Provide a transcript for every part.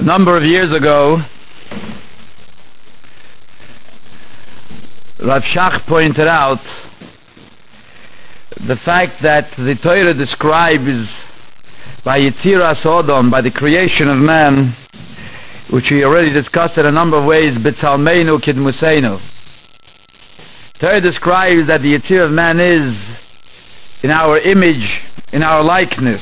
number of years ago, Rav Shach pointed out the fact that the Torah describes by Yetziras Odom, by the creation of man, which we already discussed in a number of ways, B'tzalmeinu Kidmuseinu. Torah describes that the Yetzir of man is in our image, in our likeness.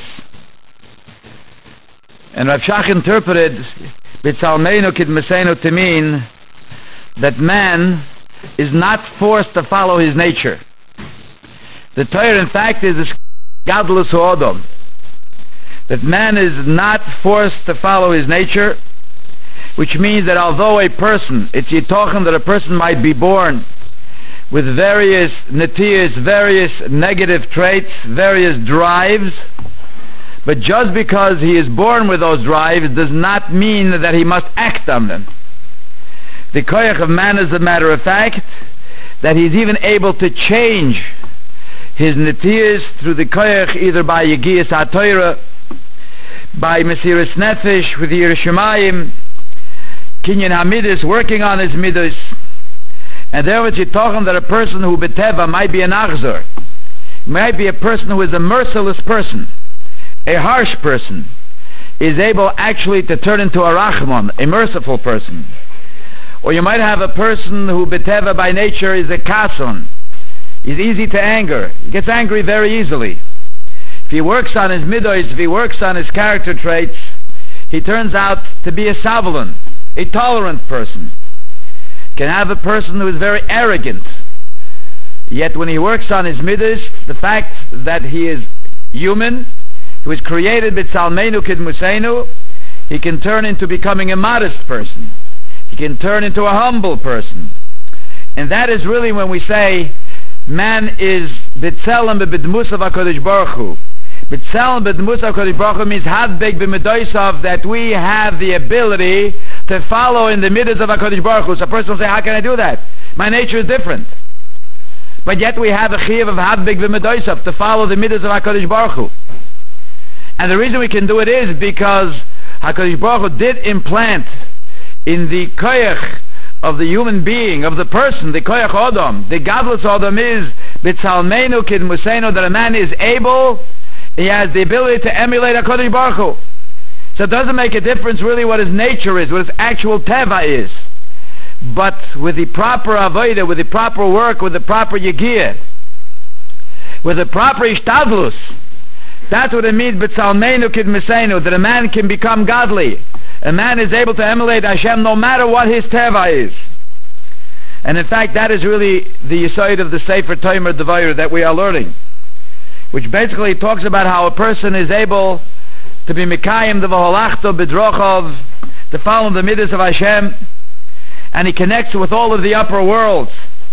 And Rav Shach interpreted B'tzalmeinu Kidmuseinu to mean that man is not forced to follow his nature. The Torah, in fact, is Gadlus Odom. That man is not forced to follow his nature, which means that although a person, it's yitochen that a person might be born with various netiyas, various negative traits, various drives, but just because he is born with those drives does not mean that he must act on them. The koyach of man is a matter of fact that he's even able to change his netiyas through the koyach, either by Yegiyas HaTorah, by Mesiras Nefesh, with Yiras Shamayim, Kinyan HaMidas, working on his midas. And there was talking that a person who beteva might be an achzor, might be a person who is a merciless person, a harsh person, is able actually to turn into a rachman, a merciful person. Or you might have a person who beteva by nature is a kason. He's easy to anger. He gets angry very easily. If he works on his midos, if he works on his character traits, he turns out to be a savalon, a tolerant person. Can have a person who is very arrogant. Yet when he works on his midos, the fact that he is human, he was created b'tzalmeinu kidmuseinu, he can turn into becoming a modest person. He can turn into a humble person. And that is really when we say man is b'tzelem b'bidmus of HaKadosh Baruch Hu. B'tzelem b'bidmus of HaKadosh Baruch Hu means hadbeg b'medoisav, that we have the ability to follow in the midas of HaKadosh Baruch Hu. So a person will say, how can I do that? My nature is different. But yet we have a chiyuv of hadbeg b'medoisav, to follow the midas of HaKadosh Baruch Hu. And the reason we can do it is because HaKadosh Baruch Hu did implant in the koyach of the human being, of the person, the koyach odom, the gadlus odom is b'tzalmeinu kidmuseinu, that a man is able, he has the ability to emulate HaKadosh Baruch Hu. So it doesn't make a difference really what his nature is, what his actual teva is. But with the proper avodah, with the proper work, with the proper yegiyah, with the proper ishtadlus, that's what it means b'tzalmeinu kidmuseinu, that a man can become godly. A man is able to emulate Hashem no matter what his teva is. And in fact, that is really the yesod of the Sefer Tomer Devarim that we are learning, which basically talks about how a person is able to be Mikayim the V'holachto B'drochov, to follow the midas of Hashem, and he connects with all of the upper worlds,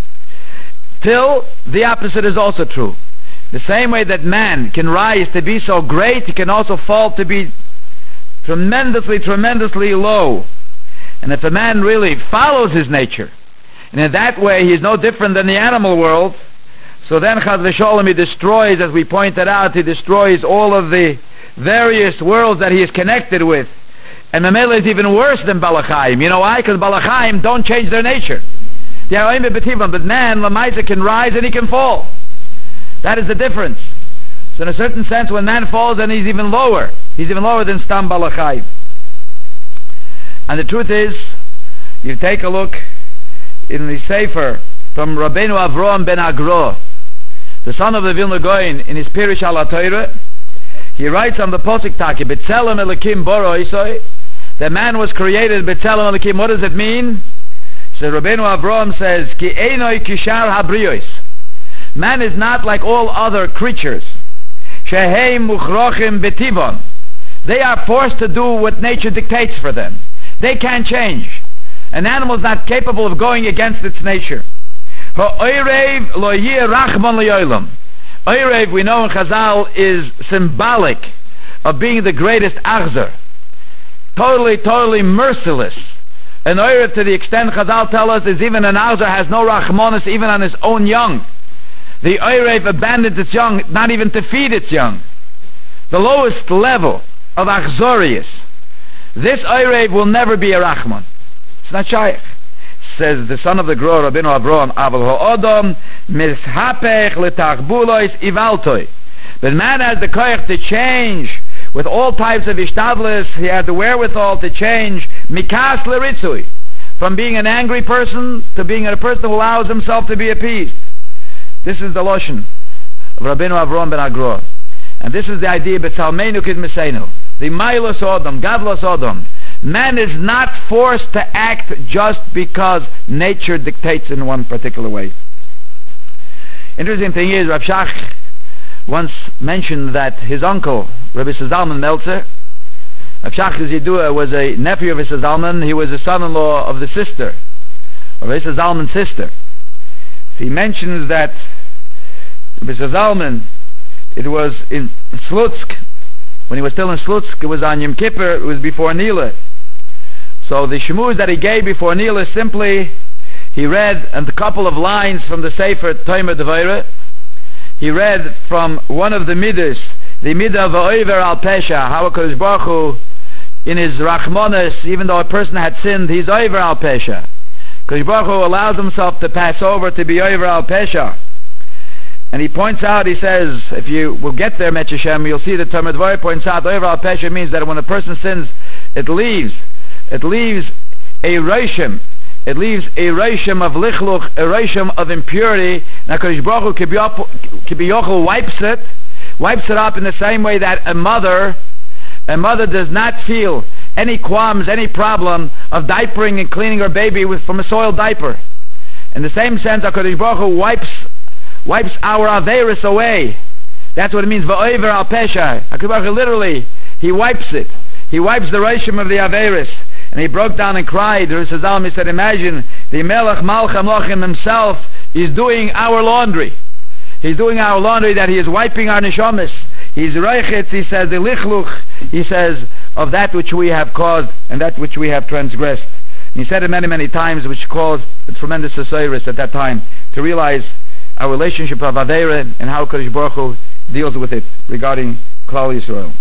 till the opposite is also true. The same way that man can rise to be so great, he can also fall to be tremendously, tremendously low. And if a man really follows his nature, and in that way he is no different than the animal world, so then Chaz v'Sholem, he destroys, as we pointed out, he destroys all of the various worlds that he is connected with. And Mamela is even worse than Balachayim. You know why? Because Balachayim don't change their nature. But man, Lamaisa, can rise and he can fall. That is the difference. So in a certain sense, when man falls, then he's even lower. He's even lower than Stam Balachayim. And the truth is, you take a look in the Sefer from Rabbeinu Avraham ben Agro, the son of the Vilna Gaon, in his Pirush al HaTorah, he writes on the Posuk Taki, B'tzelem Elokim Boro Isoi, the man was created B'tzelem Elokim. What does it mean? So Rabbeinu Avraham says, Ki Einoi Kishar Habriyos. Man is not like all other creatures. Sheheim Muchrochim Betivon. They are forced to do what nature dictates for them. They can't change. An animal is not capable of going against its nature. Ha'oirev lo yeh rachman li'olam. Oirev, we know in Chazal, is symbolic of being the greatest achzer. Totally, totally merciless. An oirev, to the extent Chazal tell us, is even an achzer has no rachmanis even on his own young. The oirev abandons its young, not even to feed its young. The lowest level of achzorius. this Oirev will never be a Rachman. It's not Shaykh. Says the son of the Gror, Rabbeinu Avraham, Aval Ha'odom Mishapech L'Tachbulois Ivaltoi. The man has the koyach to change with all types of ishtadlis. He had the wherewithal to change Mikas L'Ritzui, from being an angry person to being a person who allows himself to be appeased. This is the Loshen of Rabbeinu Avraham ben Agror. And this is the idea, B'tzalmeinu Kidmeseinu, the Mailos Odom, Gadlos Odom. Man is not forced to act just because nature dictates in one particular way. Interesting thing is, Rav Shach once mentioned that his uncle, Rabbi Zalman Meltzer, Rav Shach Yidua was a nephew of Rabbi Zalman. He was a son-in-law of the sister, of Rabbi Zalman's sister. So he mentions that Rabbi Zalman, it was in Slutsk. When he was still in Slutsk, it was on Yom Kippur, it was before Nila. So the shemuz that he gave before Nila, simply, he read a couple of lines from the Sefer Tomer Devaira. He read from one of the midas, the midah v'oiver al pesha, how HaKadosh Baruch Hu, in his rachmanis, even though a person had sinned, he's over al pesha. HaKadosh Baruch Hu allows himself to pass over, to be over al pesha. And he points out, he says, if you will get there, Met Hashem, you'll see that Tomer Devaira points out, over al pesha means that when a person sins, it leaves a reishim. It leaves a reishim of lichluch, a reishim of impurity. Now HaKadosh Baruch Hu Kibiyochel wipes it up in the same way that a mother does not feel any qualms, any problem of diapering and cleaning her baby from a soiled diaper. In the same sense, HaKadosh Baruch Hu wipes our averis away. That's what it means, va'over al pesha. HaKadosh Baruch Hu literally, he wipes it. He wipes the reishim of the averis. And he broke down and cried. He said, imagine, the Melech Malcha Mlochim himself is doing our laundry. He's doing our laundry, that he is wiping our neshamis. He's reichetz, he says, the lichluch, he says, of that which we have caused and that which we have transgressed. And he said it many, many times, which caused a tremendous osiris at that time, to realize our relationship of Aveira and how Kadosh Baruch Hu deals with it regarding Klal Yisrael.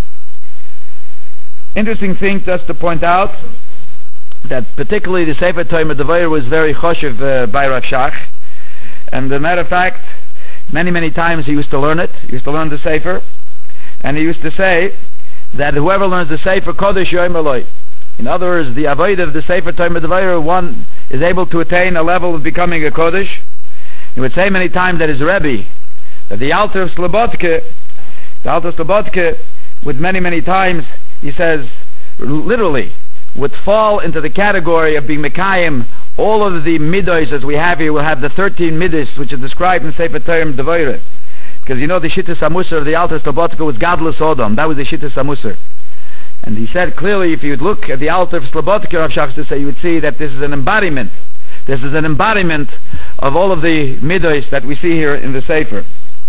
Interesting thing just to point out, that particularly the Sefer Tomer Devaira was very choshev by Rav Shach, and as a matter of fact, many times he used to learn it. He used to learn the Sefer, and he used to say that whoever learns the Sefer Kodesh Yoim Eloi. In other words, the avodah of the Sefer Tomer Devaira, one is able to attain a level of becoming a Kodesh. He would say many times that his Rebbe, that the Alter of Slobodke would many times, he says, literally, would fall into the category of being Mekayim. All of the midos as we have here will have the 13 midos which are described in Sefer Tomer Devaira. Because you know the Shittas HaMusar of the Alter Slobodka was Gadlus Odom. That was the Shittas HaMusar. And he said clearly, if you would look at the Alter of Slobodka, Rav Shach to say, you would see that this is an embodiment. This is an embodiment of all of the midos that we see here in the Sefer.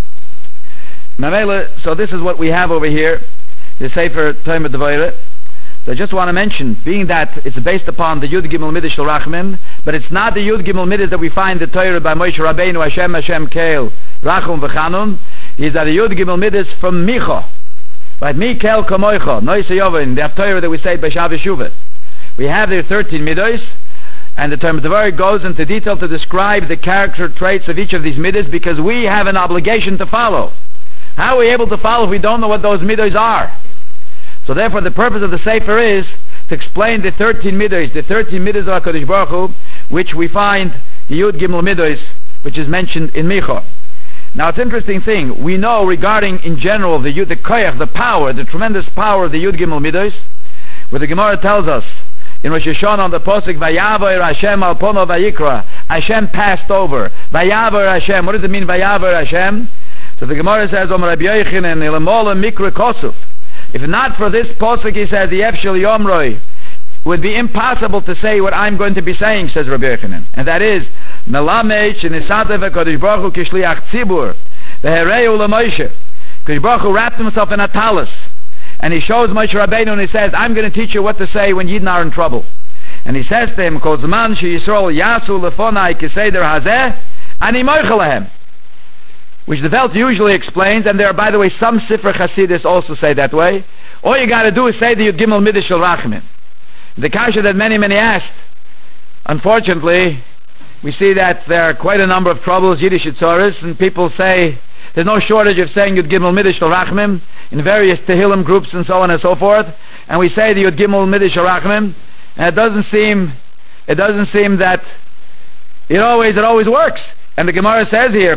So this is what we have over here, the Sefer Tomer Devaira. So I just want to mention, being that it's based upon the Yud Gimel Midas Shel Rachman, but it's not the Yud Gimel Midas that we find the Torah by Moshe Rabbeinu, Hashem Keil, Rachum V'Chanun. Is that the Yud Gimel Midas from Micha, right? Mikel Kamoicha, Noise Yovin, the Torah that we say by Shavuot Shuvah. We have the 13 midos, and the Tomer Devaira goes into detail to describe the character traits of each of these midos, because we have an obligation to follow. How are we able to follow if we don't know what those midos are? So therefore the purpose of the Sefer is to explain the 13 midos of HaKadosh Baruch Hu, which we find the Yud Gimel Midos, which is mentioned in Micha. Now it's an interesting thing. We know regarding in general the koyach, the power, the tremendous power of the Yud Gimel Midos, where the Gemara tells us in Rosh Hashanah on the Posuk, Vayavoir Hashem al Pono Vayikra, Hashem passed over. Vayavoir Hashem. What does it mean, Vayavoir Hashem? So the Gemara says, Om Rabbi Yochanan Ilamola Mikra Kosuf. If not for this posuk, he says, the Efshel Yomroi, would be impossible to say what I'm going to be saying, says Rabbi Yochanan. And that is, Melamech Shenisatev HaKadosh Baruch Hu Kishliach Tzibur, V'hereu LaMoshe. Kadosh Baruch Hu wrapped himself in a talus, and he shows Moshe Rabbeinu, and he says, I'm going to teach you what to say when Yidden are in trouble. And he says to him, Kol Zman Sheyisrael Yasu Lefonai Kiseder Hazeh, Ani Moichel Lahem. Which the Welt usually explains, and there are, by the way, some Sifra Chasidis also say that way. All you got to do is say the Yud Gimel Midas Shel Rachman. The kasha that many asked, unfortunately, we see that there are quite a number of troubles, Yiddish Yitzoris, and people say there's no shortage of saying Yud Gimel Midish Rachmim in various Tehillim groups and so on and so forth, and we say the Yud Gimel Midish Rachmim, and it doesn't seem that it always works. And the Gemara says here,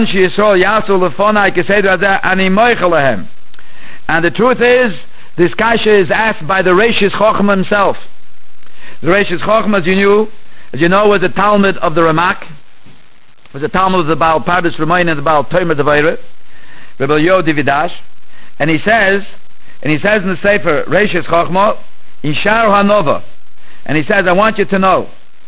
and the truth is, this kasha is asked by the Reishis Chochmah himself. The Reishis Chochmah, as you know, was a Talmud of the Ramak, was a Talmud of the Baal Pardes Ramoin and the Baal Tomer Devaira, Rebbe Yo Dividash, and he says in the Sefer Reishis Chochmah, Ishar Hanova, and he says, I want you to know,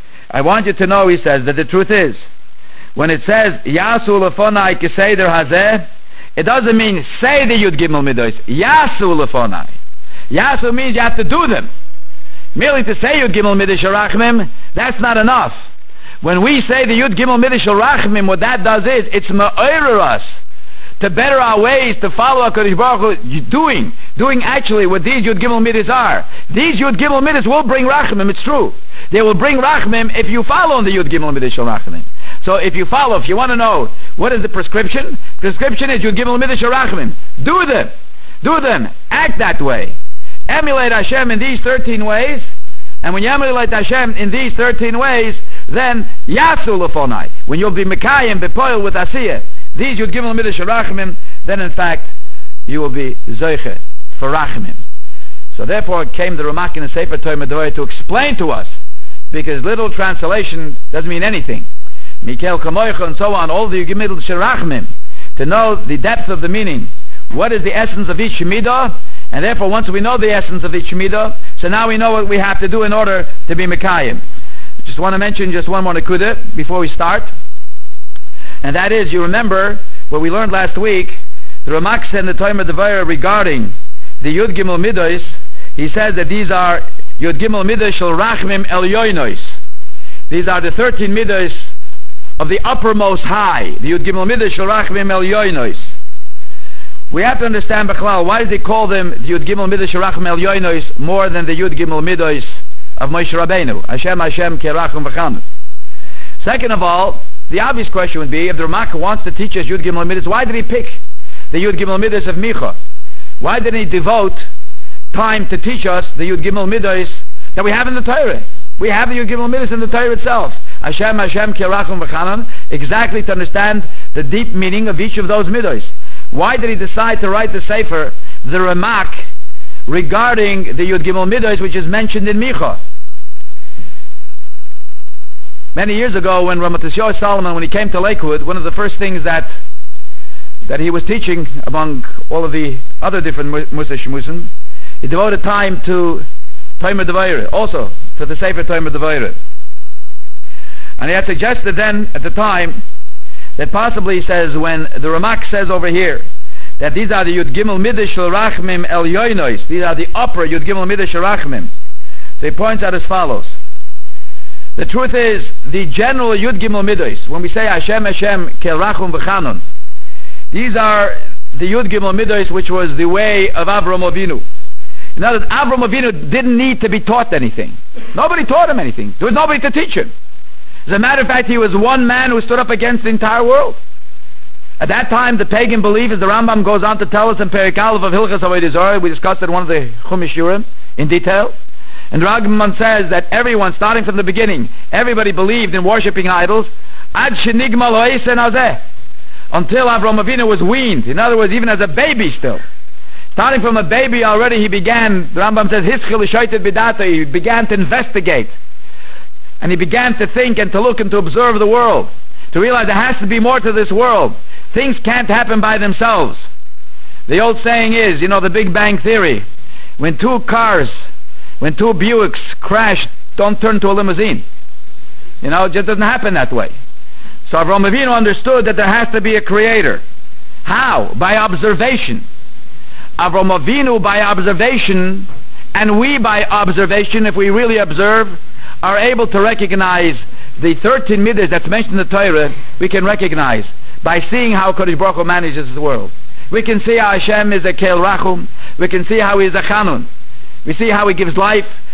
he says, that the truth is, when it says Yasu Lefonai Keseder Hazeh, it doesn't mean say the Yud Gimel Midos. Yasu Lefonai. Yasu means you have to do them. Merely to say Yud Gimel Midish Rachmim, that's not enough. When we say the Yud Gimel Midish Rachmim, what that does is it's ma'orer us to better our ways to follow HaKadosh Baruch Hu, doing actually what these Yud Gimel Midas are. These Yud Gimel Midas will bring Rachmim, it's true. They will bring Rachmim if you follow the Yud Gimel Midish Rachmim. So if you want to know what is the prescription is Yud Gimel Midish Rachmim. Do them. Act that way. Emulate Hashem in these 13 ways, and when you emulate Hashem in these 13 ways, then Yasu Lefonai, when you'll be Mekayim Bepoil with Asiyah, these Yud Gimel Midish Rachmim, then in fact you will be Zoiche for Rachmim. So therefore came the Ramak in the Sefer Tomer Devarim to explain to us, because literal translation doesn't mean anything. Mikel Kamoicha and so on, all the Yud Gimel Rachmim, to know the depth of the meaning. What is the essence of each Midah? And therefore, once we know the essence of each midah, so now we know what we have to do in order to be Mekayim. Just want to mention just one more nekuda before we start. And that is, you remember what we learned last week, the Ramak said in the Tomer Devarim regarding the Yud Gimel Midos, he says that these are Yud Gimel Midos Shel Rachmim Elyonos. These are the 13 midos of the uppermost high, the Yud Gimel Midos Shel Rachmim Elyonos. We have to understand, Bechlal, why does he call them the Yud Gimel Midos Rachmim Elyonos more than the Yud Gimel Midos of Moshe Rabbeinu? Hashem Kerachum V'Chanun. Second of all, the obvious question would be, if the Ramak wants to teach us Yud Gimel Midos, why did he pick the Yud Gimel Midos of Micha? Why didn't he devote time to teach us the Yud Gimel Midos that we have in the Torah? We have the Yud Gimel Midos in the Torah itself. Hashem Kerachum V'Chanun, exactly to understand the deep meaning of each of those midos. Why did he decide to write the Sefer, the Ramak, regarding the Yud Gimel Midos, which is mentioned in Micha? Many years ago, when Ramat Yisrael Solomon, when he came to Lakewood, one of the first things that he was teaching among all of the other different Musa Shmusim, he devoted time to Tomer Devarim, also to the Sefer Tomer Devarim. And he had suggested then, at the time, that possibly, he says, when the Ramak says over here that these are the Yud Gimel Midish Rachmim Elyonos, these are the upper Yud Gimel Midish Rachmim, so he points out as follows. The truth is, the general Yud Gimel Midos, when we say Hashem Kerachum V'Chanun, these are the Yud Gimel Midos which was the way of Avraham Avinu. In other words, Avraham Avinu didn't need to be taught anything. Nobody taught him anything. There was nobody to teach him. As a matter of fact, he was one man who stood up against the entire world. At that time, the pagan belief, as the Rambam goes on to tell us in Perek Aleph of Hilchas Avodah Zarah, we discussed it in one of the Chumash Shurim in detail, and the Rambam says that everyone, starting from the beginning, everybody believed in worshipping idols, Ad Shenigma Lo Eisen Hazeh, until Avraham Avinu was weaned. In other words, even as a baby still. Starting from a baby already, he began, the Rambam says, Hischil Shaitet Bidata, he began to investigate. And he began to think and to look and to observe the world, to realize there has to be more to this world. Things can't happen by themselves. The old saying is, the Big Bang Theory, when two Buicks crash, don't turn to a limousine. It just doesn't happen that way. So Avraham Avinu understood that there has to be a creator. How? By observation. Avraham Avinu by observation, and we by observation, if we really observe, are able to recognize the 13 midas that's mentioned in the Torah. We can recognize by seeing how Kodesh Baruch Hu manages the world. We can see how Hashem is a Kel Rachum. We can see how he is a Chanun. We see how he gives life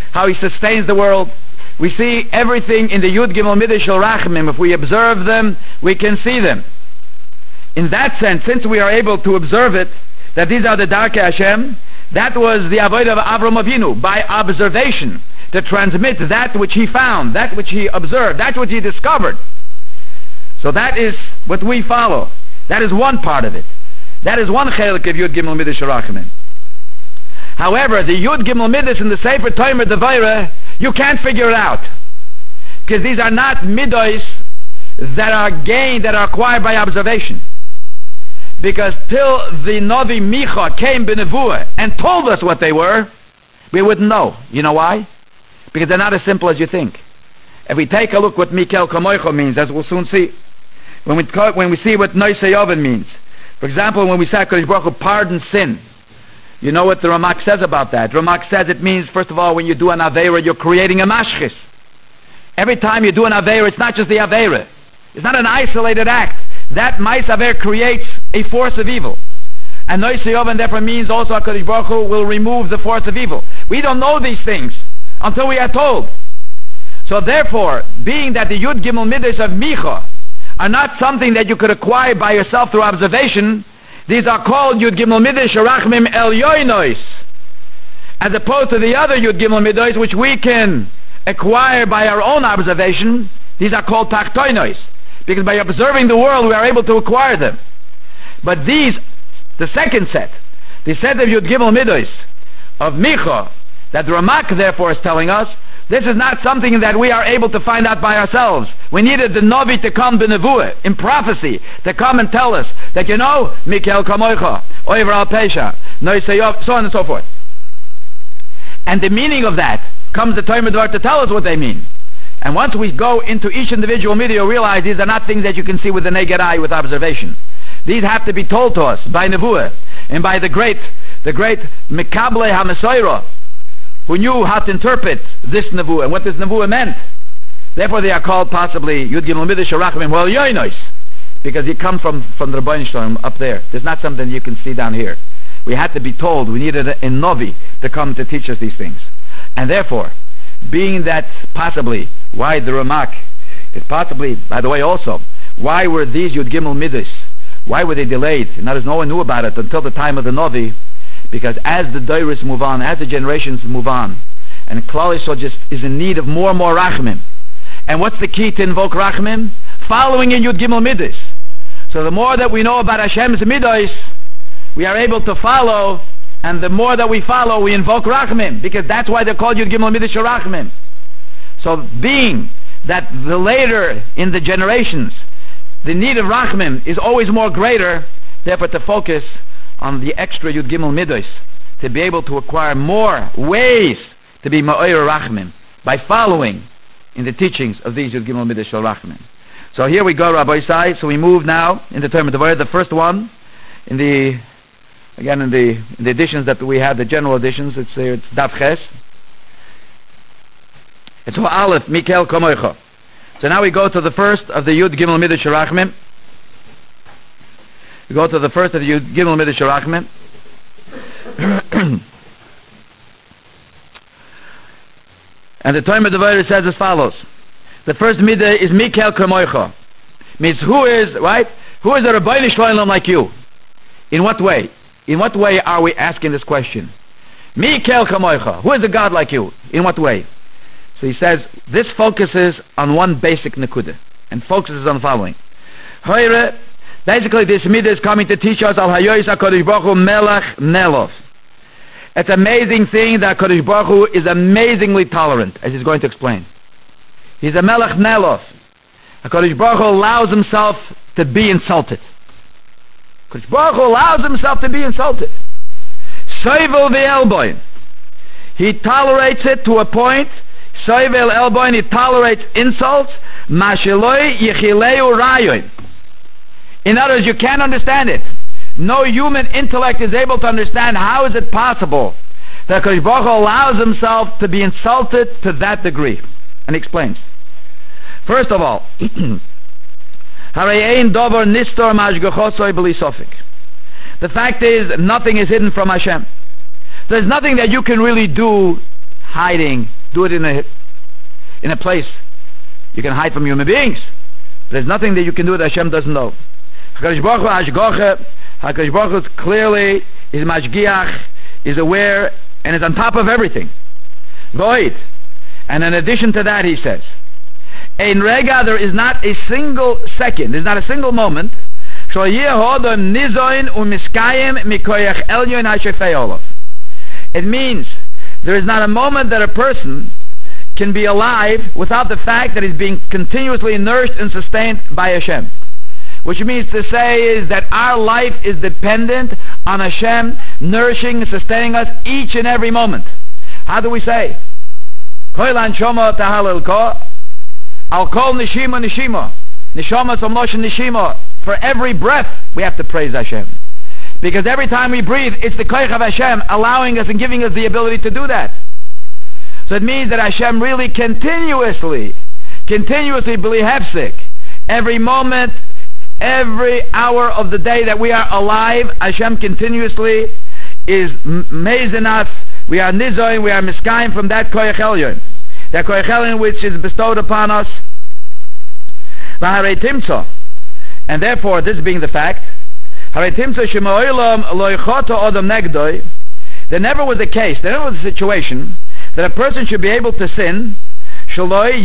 how He sustains the world. We see everything in the Yud Gimel Midah Shel Rachamim. If we observe them, we can see them. In that sense, since we are able to observe it, that these are the Darkei Hashem, that was the avodah of Avram Avinu, by observation, to transmit that which he found, that which he observed, that which he discovered. So that is what we follow. That is one part of it. That is one chelik of Yud Gimel Midah Shel Rachamim. However, the Yud Gimel Midas in the Sefer Tomer Devaira, you can't figure it out, because these are not midos that are gained, that are acquired by observation. Because till the Novi Micha came b'nevuah and told us what they were, we wouldn't know. You know why? Because they're not as simple as you think. If we take a look what Mikel Kamoicho means, as we'll soon see, when we see what Noisei Yoven means, for example, when we say HaKadosh Baruch Hu pardon sin, you know what the Ramak says about that? Ramak says it means, first of all, when you do an Aveira, you're creating a mashchis. Every time you do an Aveira, it's not just the Aveira. It's not an isolated act. That Mais Aver creates a force of evil. And Noisei Yoven therefore means also HaKadosh Baruch Hu will remove the force of evil. We don't know these things until we are told. So therefore, being that the Yud Gimel Midas of Micha are not something that you could acquire by yourself through observation, these are called Yud Gimel Midas Sharachmim El Yoinois, as opposed to the other Yud Gimel Midas which we can acquire by our own observation. These are called Tachtoinois, because by observing the world we are able to acquire them. But these, the second set, the set of Yud Gimel Midas of Micha, that the Ramak therefore is telling us, this is not something that we are able to find out by ourselves. We needed the Novi to come b'nevuah, in prophecy, to come and tell us that, you know, Mikel Kamoicha, Oiver Al Pesha, Noisei Yoven, so on and so forth. And the meaning of that comes the Tomer Devar to tell us what they mean. And once we go into each individual midah, realize these are not things that you can see with the naked eye with observation. These have to be told to us by nevuah and by the great Mekable HaMesoira, who knew how to interpret this nevuah and what this nevuah meant. Therefore they are called possibly Yud Gimel Midah Sharachmim Well Yoinois, because you come from the Rebbeinu Shalom up there. There's not something you can see down here. We had to be told. We needed a Novi to come to teach us these things. And therefore, being that possibly why the Ramak is possibly, by the way, also why were these Yud Gimel Midas, why were they delayed? And that is, no one knew about it until the time of the Novi, because as the Dairis move on, as the generations move on, and Klal Yisrael just is in need of more and more Rachmim. And what's the key to invoke Rachmim? Following in Yud Gimel Midas. So the more that we know about Hashem's Midas, we are able to follow, and the more that we follow, we invoke Rachmim, because that's why they're called Yud Gimel Midas Rachmim. So being that the later in the generations, the need of Rachmim is always more greater, therefore to focus on the extra Yud Gimel Midas, to be able to acquire more ways to be Ma'or Rachmim, by following in the teachings of these Yud Gimel Midas Shel Rachmim. So here we go, Rabbi Isai. So we move now in the Tomer Devarim, the first one, in the editions that we have, the general editions, it's Daf Ches. It's Aleph, Mikel Kamoicha. So now we go to the first of the Yud Gimel Midas Shel Rachmim. We go to the first of the Yud Gimel Midas Shel Rachmim. And the Tomer Devarim says as follows. The first midah is Mikel Kamoicha. Means who is a Rebbeinu Shalom like you? In what way? In what way are we asking this question? Mikel Kamoicha. Who is a God like you? In what way? So he says, this focuses on one basic nekuda, and focuses on the following. Basically, this midah is coming to teach us Al Hayois HaKadosh Baruch Hu Melech Nelov. It's an amazing thing that HaKadosh Baruch Hu is amazingly tolerant, as he's going to explain. He's a Melech Nelov. HaKadosh Baruch Hu allows himself to be insulted. HaKadosh Baruch Hu allows himself to be insulted. Soivel v'elboin. He tolerates it to a point. Soivel elboin, he tolerates insults. Masheloi yichileu rayoin. In other words, you can't understand it. No human intellect is able to understand how is it possible that HaKadosh Baruch Hu allows himself to be insulted to that degree. And he explains. First of all, the fact is, nothing is hidden from Hashem. There's nothing that you can really do hiding. Do it in a place you can hide from human beings. There's nothing that you can do that Hashem doesn't know. HaKadosh Baruch Hu clearly is mashgiach, is aware, and is on top of everything. Void. And in addition to that, he says, in Rega, there is not a single second, there's not a single moment, it means there is not a moment that a person can be alive without the fact that he's being continuously nourished and sustained by Hashem. Which means to say is that our life is dependent on Hashem nourishing and sustaining us each and every moment. How do we say? Koilan Shoma Tahalil Ko Al Kol Nishima Nishima Nishama Somlosh Nishima. For every breath we have to praise Hashem. Because every time we breathe, it's the Koich of Hashem allowing us and giving us the ability to do that. So it means that Hashem really continuously b'lihefsik, every moment, every hour of the day that we are alive, Hashem continuously is mazing us. We are nizoin, we are miskayim from that koyach elyon. That koyach elyon which is bestowed upon us. V'harei timtzo. And therefore, this being the fact, harei timtzo shemo'ilam lo yichoto odom negdoi, there never was a case, there never was a situation that a person should be able to sin. It's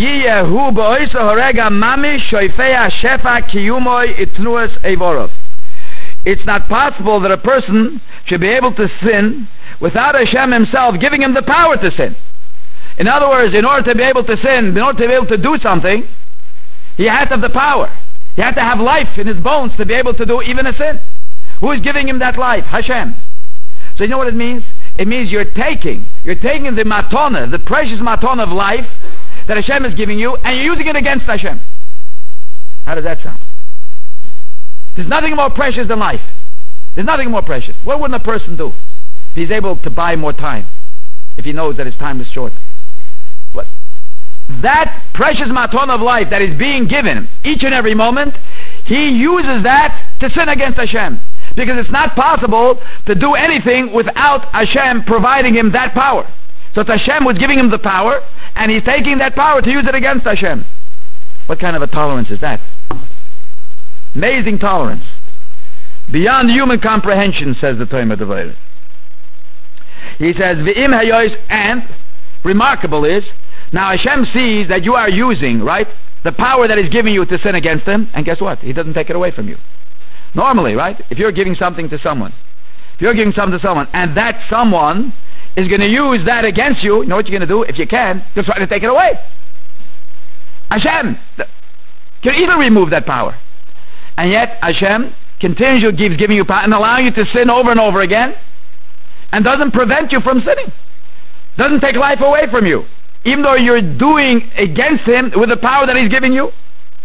not possible that a person should be able to sin without Hashem himself giving him the power to sin. In other words, in order to be able to sin, in order to be able to do something, he has to have the power. He has to have life in his bones to be able to do even a sin. Who is giving him that life? Hashem. So you know what it means? It means you're taking the matona, the precious matona of life that Hashem is giving you, and you're using it against Hashem. How does that sound? There's nothing more precious than life. There's nothing more precious. What wouldn't a person do if he's able to buy more time, if he knows that his time is short? What? That precious matona of life that is being given each and every moment, he uses that to sin against Hashem. Because it's not possible to do anything without Hashem providing him that power. So it's Hashem who's giving him the power, and he's taking that power to use it against Hashem. What kind of a tolerance is that? Amazing tolerance. Beyond human comprehension, says the Toima Devarim. He says, V'im hayois, and remarkable is, now Hashem sees that you are using, right, the power that he's giving you to sin against him, and guess what? He doesn't take it away from you. Normally, right, if you're giving something to someone, and that someone is going to use that against you, you know what you're going to do? If you can, you'll try to take it away. Hashem can easily remove that power. And yet, Hashem continues giving you power and allowing you to sin over and over again, and doesn't prevent you from sinning. Doesn't take life away from you, even though you're doing against him with the power that he's giving you.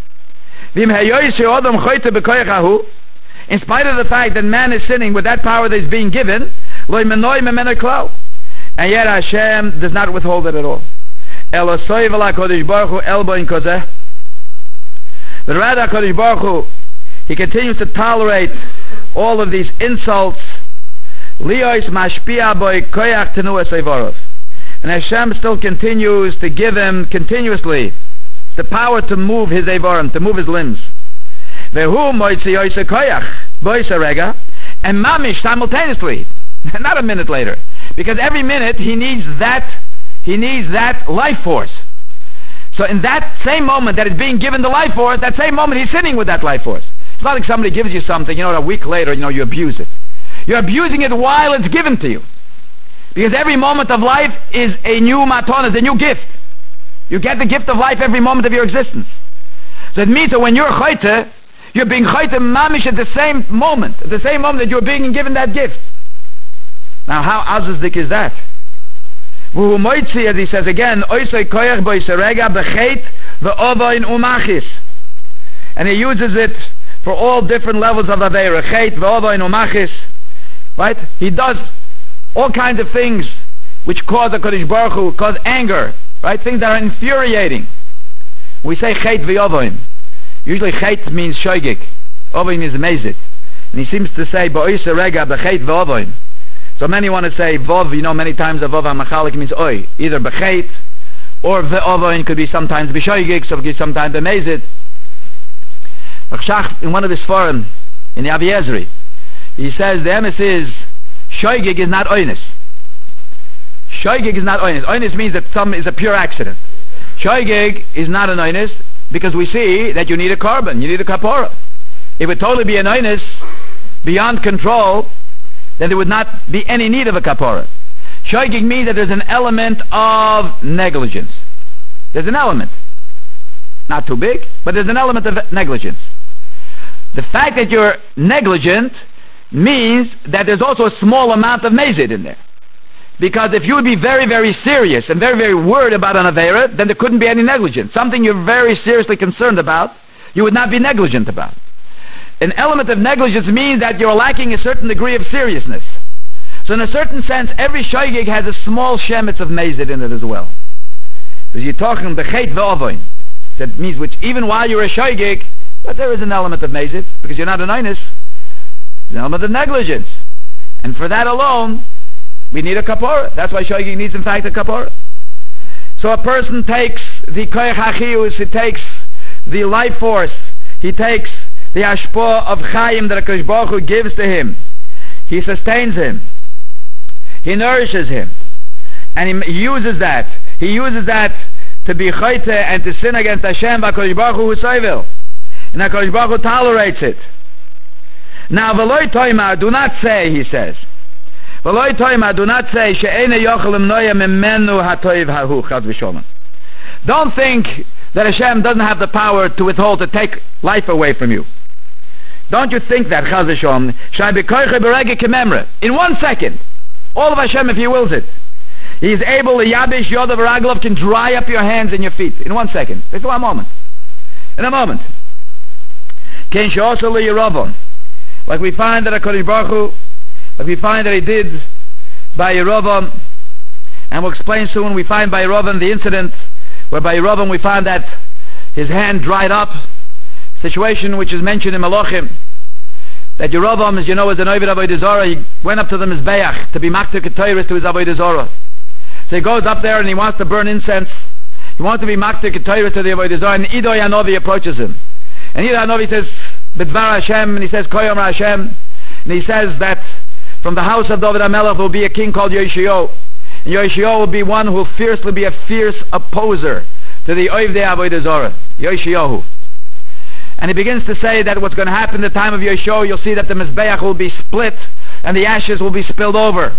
In spite of the fact that man is sinning with that power that is being given, and yet Hashem does not withhold it at all. But rather HaKadosh Baruch Hu, he continues to tolerate all of these insults. And Hashem still continues to give him continuously the power to move his Eivarim, to move his limbs. And mamish simultaneously, not a minute later, because every minute he needs that life force. So in that same moment that is being given the life force, that same moment he's sinning with that life force. It's not like somebody gives you something, a week later, you abuse it. You're abusing it while it's given to you, because every moment of life is a new matana, is a new gift. You get the gift of life every moment of your existence. So it means that when you're chayte, you're being chayte mamish at the same moment that you're being given that gift. Now how azizdik is that? As he says again, and he uses it for all different levels of aveira. Right? He does all kinds of things which cause a Kodesh Baruch Hu, cause anger, right? Things that are infuriating. We say chet v'yovoin. Usually chet means shoygik. Ovoin is amazed. And he seems to say ba'oisa rega b'chet v'ovoin. So many want to say Vov, many times a Vov HaMachalik means Oi, either Bechet, or Ve'ovoin could be sometimes B'shoigig, so it could be sometimes B'mezid. In one of his forum, in the Avi Ezri, he says the emes is Shoigig is not Oinus. Shoigig is not Oinus. Oinus means that some is a pure accident. Shoigig is not an Oinus because we see that you need a carbon, you need a kapora. It would totally be an Oinus beyond control, then there would not be any need of a kapora. Shoigig means that there's an element of negligence. There's an element. Not too big, but there's an element of negligence. The fact that you're negligent means that there's also a small amount of mezid in there. Because if you would be very, very serious and very, very worried about an Aveira, then there couldn't be any negligence. Something you're very seriously concerned about, you would not be negligent about. An element of negligence means that you're lacking a certain degree of seriousness. So in a certain sense, every shoygig has a small shemitz of mezid in it as well. Because you're talking bechet ve'ovoin. That means which even while you're a shoygig, but there is an element of mezid, because you're not an einus, there's an element of negligence. And for that alone, we need a kapora. That's why shoygig needs in fact a kapora. So a person takes the koyach hachius, he takes the life force, he takes the ashpo of chayim that HaKadosh Baruch Hu gives to him. He sustains him. He nourishes him. And he uses that. He uses that to be chayte and to sin against Hashem, HaKadosh Baruch Hu Husayvil. And HaKadosh Baruch Hu tolerates it. Now, v'loi toima, do not say, he says, v'loi toima, do not say, she'ene yochel imnoya mimenu hatoiv hahu, chaz v'sholem. Don't think that Hashem doesn't have the power to withhold, to take life away from you. Don't you think that, chaz v'sholem, shai b'koiche b'rege kememre, in 1 second, all of Hashem if He wills it, He is able, the yabish yodav raglov can dry up your hands and your feet, in 1 second, just 1 moment, in a moment. Ken she'osa le'yerovon, like we find that HaKadosh Baruch Hu, like we find that He did by Yerovam, and we'll explain soon, we find by Yerovam the incident where by Yerovam we find that his hand dried up, situation which is mentioned in Malachim, that Yerovam, as you know, is an Ovid Avodah Zarah. He went up to the Mizbeach to be makter ketores to his Avodah Zarah. So he goes up there and he wants to burn incense. He wants to be makter ketores to the Avodah Zarah, and Ido Yanovi approaches him. And Ido Yanovi says, B'dvar Hashem, and he says, Koyom Hashem, and he says that from the house of David HaMelech will be a king called Yoshio, and Yoshio will be one who will fiercely be a fierce opposer to the Oivdei Avodah Zarah, Yoshiyahu. And he begins to say that what's going to happen in the time of Yoshio, you'll see that the Mizbeach will be split and the ashes will be spilled over.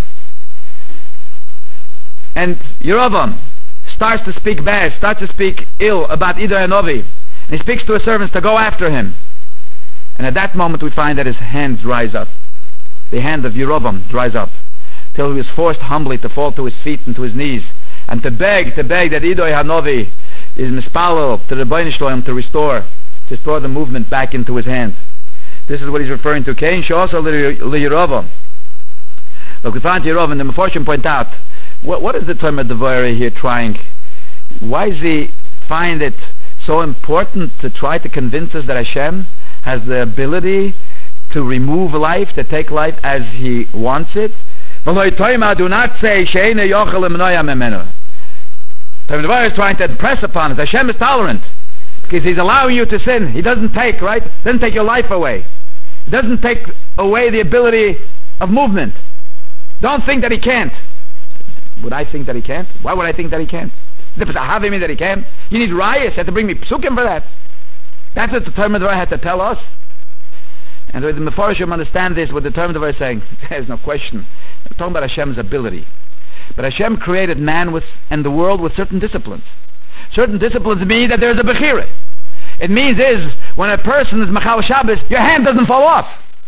And Yerovam starts to speak bad, starts to speak ill about Ido Yanovi, and he speaks to his servants to go after him. And at that moment we find that his hand dries up. The hand of Yerovam dries up, till he was forced humbly to fall to his feet and to his knees, and to beg that Ido Yanovi is mispalel to the Rebbeinu Shalom to restore the movement back into his hand. This is what he's referring to. Kain she'osa le'Yerovam. Look, we find Yerovam, the Meforshim point out, what is the term of Devorah here trying? Why does he find it so important to try to convince us that Hashem has the ability to remove life, to take life as He wants it? Do not say she'ene yochel imnoya memenu. Devorah is trying to impress upon us Hashem is tolerant, because He's allowing you to sin. He doesn't take, right? Doesn't take your life away. He doesn't take away the ability of movement. Don't think that He can't. Would I think that He can't? Why would I think that He can't? Does it have me that He can? You need rayas. You have to bring me psukim for that. That's what the term of the had to tell us. And the Meforshim understand this, what the term of the is saying. There's no question. We're talking about Hashem's ability. But Hashem created man and the world with certain disciplines. Certain disciplines mean that there's a bechira. It means is when a person is machal Shabbos, your hand doesn't fall off.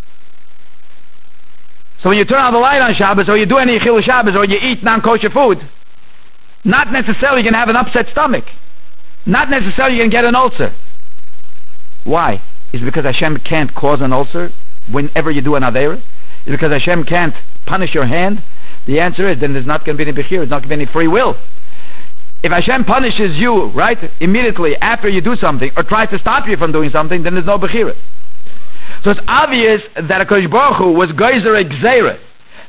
So when you turn on the light on Shabbos, or you do any chilul Shabbos, or you eat non-kosher food, not necessarily you can have an upset stomach. Not necessarily you can get an ulcer. Why? Is it because Hashem can't cause an ulcer whenever you do an aveira? Is it because Hashem can't punish your hand? The answer is then there's not going to be any bechira, there's not going to be any free will. If Hashem punishes you, right, immediately after you do something, or tries to stop you from doing something, then there's no bechira. So it's obvious that HaKadosh Baruch Hu was geyser a gzeira.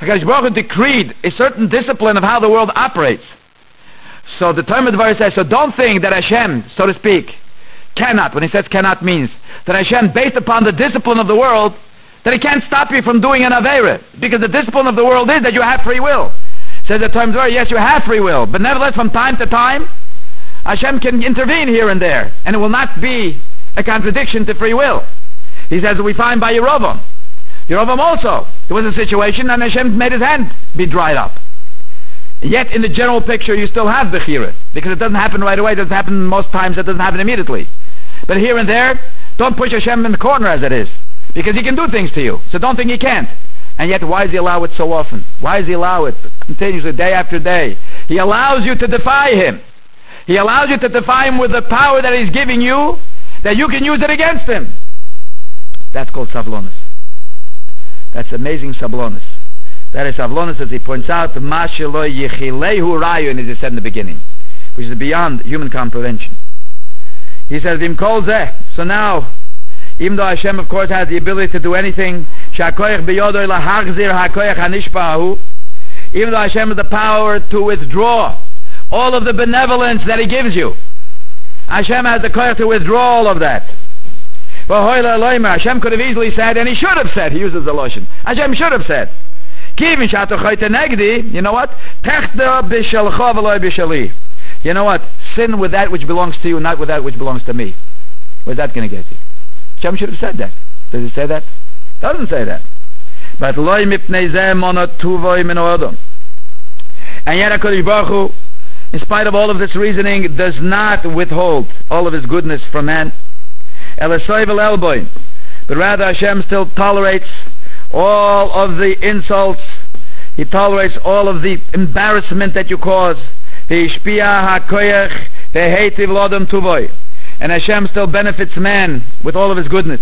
HaKadosh Baruch Hu decreed a certain discipline of how the world operates. So the Talmud Devarim says, so don't think that Hashem, so to speak, cannot, when he says cannot means, that Hashem, based upon the discipline of the world, that he can't stop you from doing an Aveirah. Because the discipline of the world is that you have free will. Says the Talmud Devarim, yes, you have free will, but nevertheless, from time to time, Hashem can intervene here and there, and it will not be a contradiction to free will. He says we find by Yerovam. Yerovam also, there was a situation and Hashem made his hand be dried up. Yet in the general picture you still have Bechira, because it doesn't happen right away, it doesn't happen most times, it doesn't happen immediately. But here and there, don't push Hashem in the corner as it is, because he can do things to you, so don't think he can't. And yet why does he allow it so often? Why does he allow it continuously, day after day? He allows you to defy him. He allows you to defy him with the power that he's giving you, that you can use it against him. That's called Savlonis. That's amazing Savlonis. That is Savlonis, as he points out, Mashelo Yechilehu Rayun, as he said in the beginning, which is beyond human comprehension. He says, Vim Kol Zeh. So now, even though Hashem, of course, has the ability to do anything, Shakoyach B'yodoy Lahachzir HaKoyach HaNishpahu, even though Hashem has the power to withdraw all of the benevolence that he gives you, Hashem has the koyach to withdraw all of that. Hashem could have easily said, and he should have said, he uses the lotion, Hashem should have said, you know what? You know what? Sin with that which belongs to you, not with that which belongs to me. Where's that going to get you? Hashem should have said that. Does it say that? Doesn't say that. But and yet HaKadosh Baruch Hu, in spite of all of this reasoning, does not withhold all of his goodness from man. But rather Hashem still tolerates all of the insults. He tolerates all of the embarrassment that you cause. And Hashem still benefits man with all of his goodness.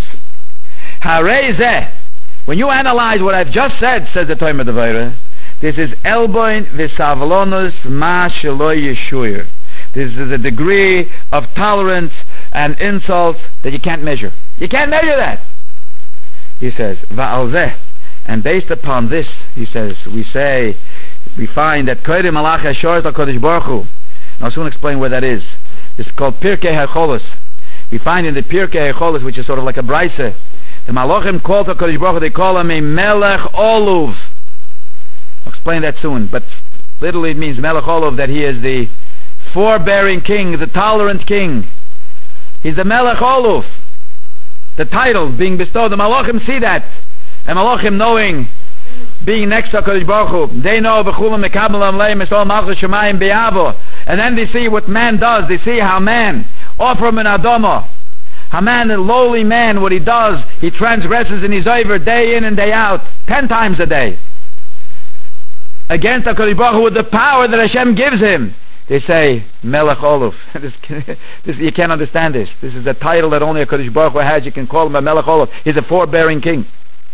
When you analyze what I've just said, says the Talmud Devarim, this is elboin v'savlonus ma shelo yeshur. This is a degree of tolerance and insults that you can't measure. You can't measure that. He says, va'alzeh. And based upon this, he says, we find that Kodim Malach Hashoret HaKadosh Baruch Hu. And I'll soon explain where that is. It's called Pirkei HaCholos. We find in the Pirkei HaCholos, which is sort of like a Braise, the Malachim called HaKadosh Baruch Hu, they call him a Melech Oluv. I'll explain that soon. But literally it means Melech Oluv, that he is the forbearing king, the tolerant king. He's the Melech Oluv. The title being bestowed. The Malachim see that. And Malachim knowing, being next to HaKadosh Baruch Hu, they know B'chulam Mekabel Amleim Esol Malchus Shemayim Be'avo. And then they see what man does. They see how man, Ofram and Adama, how man, a lowly man, what he does, he transgresses in his over day in and day out, 10 times a day, against HaKadosh Baruch Hu with the power that Hashem gives him. They say, Melech Oluv. You can't understand this. This is a title that only HaKadosh Baruch Hu has. You can call him a Melech Oluv. He's a forbearing king.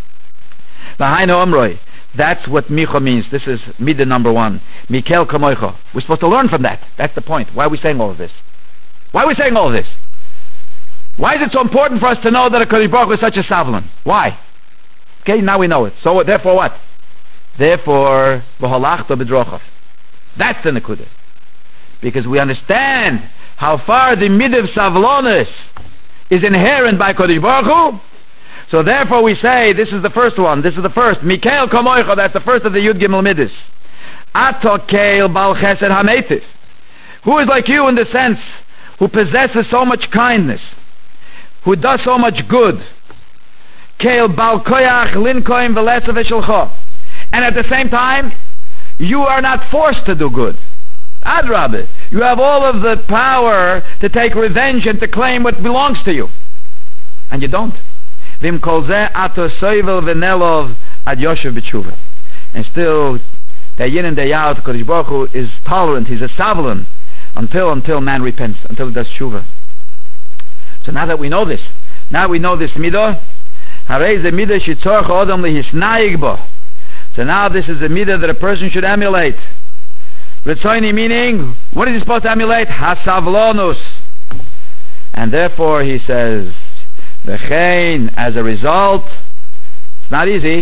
That's what Micha means. This is Midah number 1. Mikel Kamoicha. We're supposed to learn from that. That's the point. Why are we saying all of this? Why are we saying all of this? Why is it so important for us to know that HaKadosh Baruch Hu is such a Savlan? Why? Okay, now we know it. So therefore what? Therefore, V'holachta b'drochav. That's the Nekudah. Because we understand how far the Midah of Savlonis is inherent by HaKadosh Baruch Hu. So therefore we say, this is the first one, this is the first, Mikel Kamoicha, that's the first of the Yud Gimel Midas. Ato Keil Bal Chesed Hametis. Who is like you in the sense, who possesses so much kindness, who does so much good. Keil Bal Koyach Linkoim V'lesav Eshelcha. And at the same time, you are not forced to do good. Adrabah, you have all of the power to take revenge and to claim what belongs to you. And you don't. Vim kolzeh ato soivel v'nelov ad yoshev b'tshuva. And still, day in and day out, Kodesh Baruch Hu is tolerant. He's a savlan until man repents, until he does tshuva. So now that we know this, midah, harei ze midah shitzorach odom lehisnaig bo. So now this is a midah that a person should emulate. Ritzoini meaning, what is he supposed to emulate? Hasavlonus. And therefore he says, V'chein, as a result, it's not easy.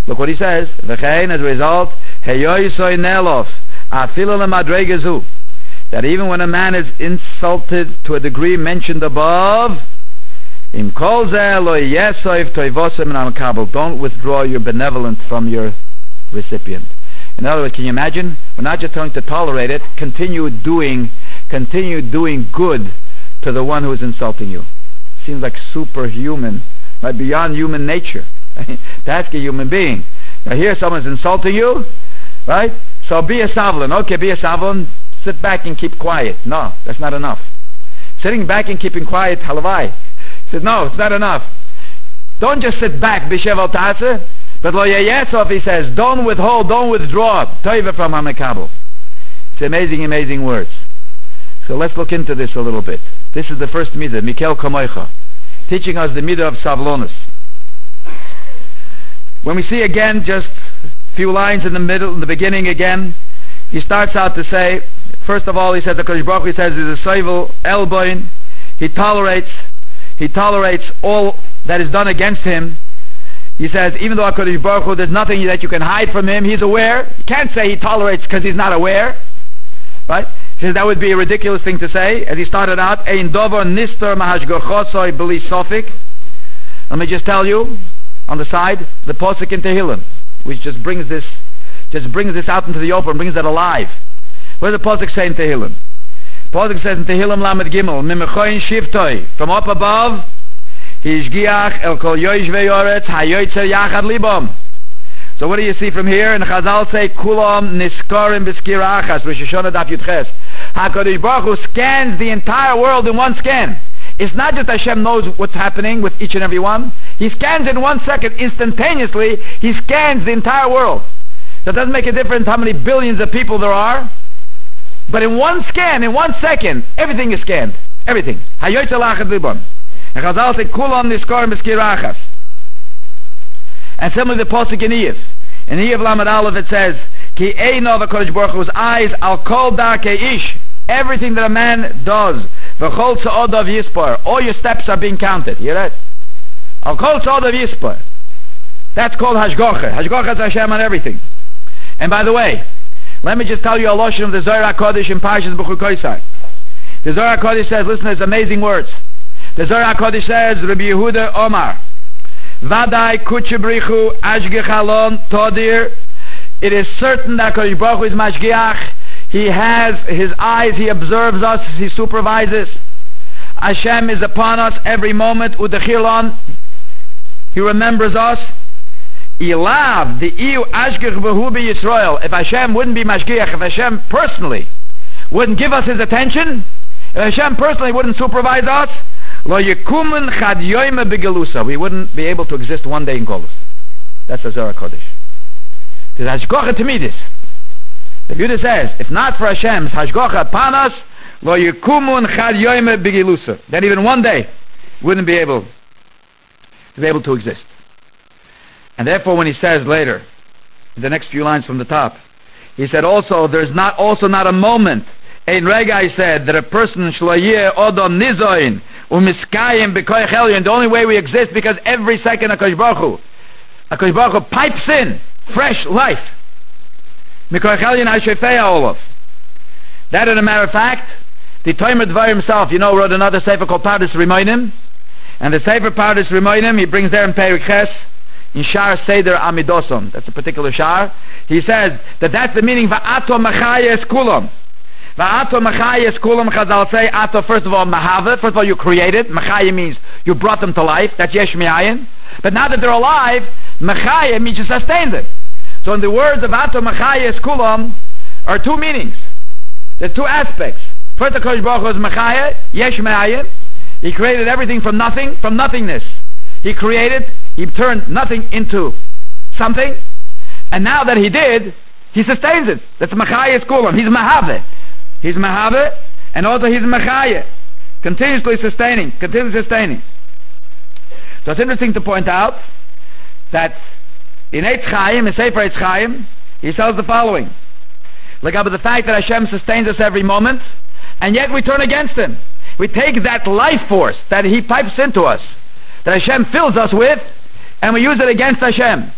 Look what he says. V'chein, as a result, heyoysoy nelof afilu lemadregezu, that even when a man is insulted to a degree mentioned above, im kol zeh lo yesoif toivosem min al-makabel, don't withdraw your benevolence from your recipient. In other words, can you imagine? We're not just telling to tolerate it. Continue doing good to the one who is insulting you. Seems like superhuman, right? Beyond human nature. To ask a human being. Now here someone's insulting you, right? So be a savlin. Okay, be a savlin. Sit back and keep quiet. No, that's not enough. Sitting back and keeping quiet, halavai. He said, no, it's not enough. Don't just sit back, bishev al ta'aseh. But lo yeyesov, he says, don't withhold, don't withdraw, toiva from hamekabel. It's amazing words. So let's look into this a little bit. This is the first midah, Mikel Kamoicha, teaching us the midah of savlonus. When we see again, just a few lines in the beginning again, he starts out to say, first of all, he says, the Kodesh Baruch Hu, he says, he's a soivel elboin. He tolerates all that is done against him. He says, even though HaKadosh Baruch Hu, there's nothing that you can hide from him, he's aware. You can't say he tolerates because he's not aware. Right? He says that would be a ridiculous thing to say. As he started out, Ein dover nistor mahashgochosoi b'li sofik. Let me just tell you, on the side, the Posuk in Tehillim, which just brings this out into the open, brings it alive. What does the Posuk say in Tehillim? Posuk says in Tehillim Lamed Gimel, Mimechoin Shiftoi, from up above, Hishgiach el kol yoyshvei yoretz hayoytzer yachad libom. So what do you see from here? And Chazal say, Kulam niskorim b'skira achas, Rosh Hashanah daf Yudches. HaKadosh Baruch Hu scans the entire world in one scan. It's not just Hashem knows what's happening with each and every one. He scans in 1 second, instantaneously, He scans the entire world. So it doesn't make a difference how many billions of people there are. But in one scan, in 1 second, everything is scanned. Everything. Hayoytzer yachad libom. And Chazal said, Kulam niskorim b'skira achas. And similarly the Posuk in Eiv. In Eiv Lamed Aleph it says, Ki einov HaKadosh Baruch Hu's eyes al kol darkei ish. Everything that a man does, v'chol tza'odav yispar. All your steps are being counted. You hear that? Al kol tza'odav yispar. That's called Hashgocha. Hashgocha is Hashem on everything. And by the way, let me just tell you a lotion of the Zohar HaKodesh in Parshas Bechor Koisai. The Zohar HaKodesh says, listen to these amazing words. The Zohar HaKodesh says, Rabbi Yehuda Omar, Vadai Kutchebrichu Ashgechalon Todir. It is certain that Kodesh Baruch Hu is Mashgiach. He has His eyes, He observes us, He supervises. Hashem is upon us every moment. Udechilon, He remembers us. Ilav the Iu Ashgech Behu Be Yisrael. If Hashem wouldn't be Mashgiach, if Hashem personally wouldn't give us His attention, if Hashem personally wouldn't supervise us, Lo yekumen chad yoyme begelusa. We wouldn't be able to exist one day in Golus. That's the Zohar HaKodesh. There's Hashgocha Tamidis. The Yehuda says, if not for Hashem's Hashgocha upon us, Lo yekumen chad yoyme begelusa. Then even one day, we wouldn't be able to exist. And therefore when he says later, in the next few lines from the top, he said also, there's not a moment, Ein Rega, he said, that a person shlo yeh odom nizoin, the only way we exist because every second HaKadosh Baruch Hu pipes in fresh life. That, in a matter of fact, the Tomer Dvar himself, wrote another sefer called Pardes Rimonim, and the sefer Pardes Rimonim he brings there in Perek Ches in Shar Seder Amidoson. That's a particular Shar. He says that's the meaning Va'ato Machayes Kulam. Va'ato machayes kulam. Chazal say ato, first of all, mahava. First of all, you created. Machaya means you brought them to life. That's yesh me'ayin. But now that they're alive, machaya means you sustained them. So in the words of ato machayes kulam are two meanings. There's two aspects. First, the Kodesh Baruch Hu is machaya, yesh me'ayin. He created everything from nothing, from nothingness. He turned nothing into something. And now that He did, He sustains it. That's machayes kulam. He's mahave. He's Mahave, and also He's Mechaya, continuously sustaining. So it's interesting to point out that in Eitz Chaim, in Sefer Eitz Chaim, he says the following: look up at the fact that Hashem sustains us every moment, and yet we turn against Him. We take that life force that He pipes into us, that Hashem fills us with, and we use it against Hashem.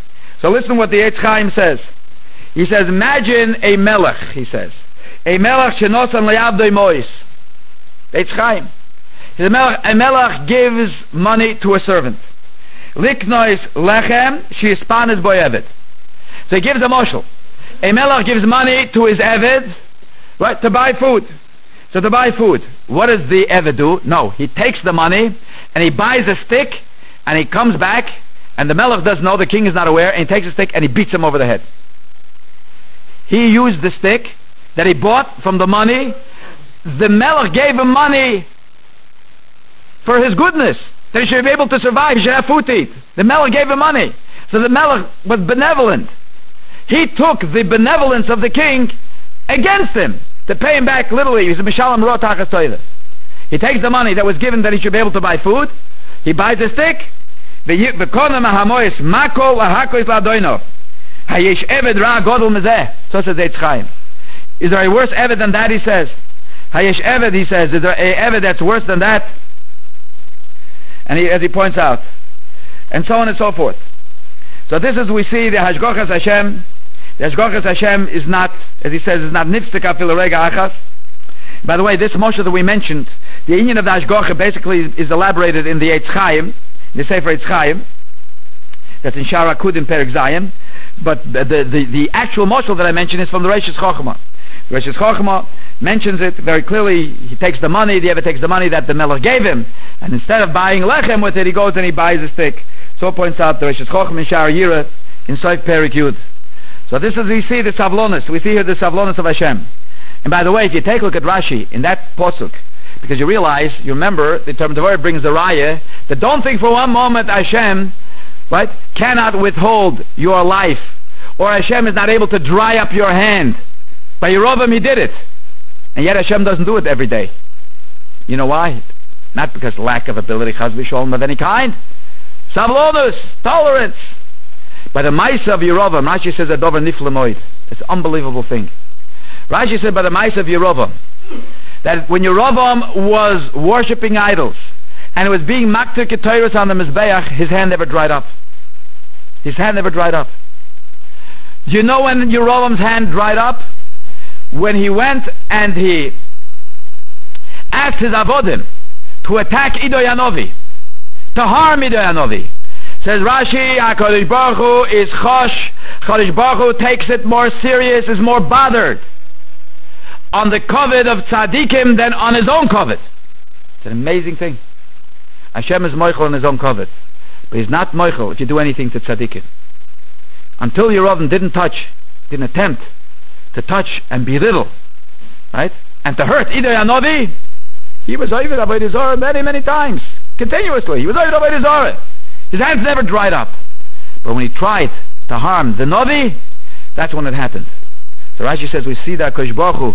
So listen what the Eitz Chaim says. He says, imagine a melech, he says. A melech shenosan le'avdoi mois. Eitz Chaim. A melech gives money to a servant. Liknois lechem sheispanes boy eved. So he gives a moshel. A melech gives money to his eved, right, to buy food. So to buy food, what does the eved do? No, he takes the money and he buys a stick and he comes back and the melech doesn't know, the king is not aware, and he takes a stick and he beats him over the head. He used the stick that he bought from the money. The melech gave him money for his goodness, that he should be able to survive, he should have food to eat. The melech gave him money. So the melech was benevolent. He took the benevolence of the king against him to pay him back literally. He's a Mishalem Ro Tachas Toilet. He takes the money that was given that he should be able to buy food. He buys a stick. So says Eitz Chaim. Is there a worse eved than that? He says. Hayesh eved, he says. Is there a eved that's worse than that? And as he points out, and so on and so forth. So this is, we see the Hashgochas Hashem. The Hashgochas Hashem is not, as he says, is not nifstika fil rega achas. By the way, this Moshe that we mentioned, the inyan of the Hashgocha basically is elaborated in the Eitz Chaim, the Sefer Eitz Chaim, that's in Shara Kudim Perek Zayin. But the actual Moshe that I mentioned is from the Reishis Chochmah. The Reishis Chochmah mentions it very clearly. He takes the money, the Eved takes the money that the Melech gave him, and instead of buying lechem with it, he goes and he buys a stick. So points out the Reishis Chochmah in Shara Yira in Soif Perek Yud. So this is, we see the Savlonis. We see here the Savlonis of Hashem. And by the way, if you take a look at Rashi in that posuk, because you realize, you remember, the Talmud Torah brings the raya that don't think for one moment Hashem, right, cannot withhold your life, or Hashem is not able to dry up your hand. By Yerovam he did it, and yet Hashem doesn't do it every day. You know why? Not because lack of ability, chas v'sholem of any kind. Savlonus, tolerance. By the Maisa of Yerovam, Rashi says a dover niflemoid. It's an unbelievable thing. Rashi said by the Maisa of Yerovam that when Yerovam was worshipping idols and it was being maktir ketoros on the Mizbeach, his hand never dried up. His hand never dried up. Do you know when Yerovam's hand dried up? When he went and he asked his avodim to attack Ido Yanovi, to harm Ido Yanovi. Says Rashi, HaKadosh Baruch Hu is chosh. HaKadosh Baruch Hu takes it more serious, is more bothered on the covet of tzaddikim than on his own covet. It's an amazing thing. Hashem is moichel on his own covet, but he's not moichel if you do anything to tzaddikim. Until Yerovam didn't attempt to touch and belittle, right, and to hurt Ido Yanovi, he was over Avodah Zarah many times, continuously. He was over Avodah Zarah. His hands never dried up. But when he tried to harm the Novi, that's when it happened. So Rashi says we see that Kosh Baruch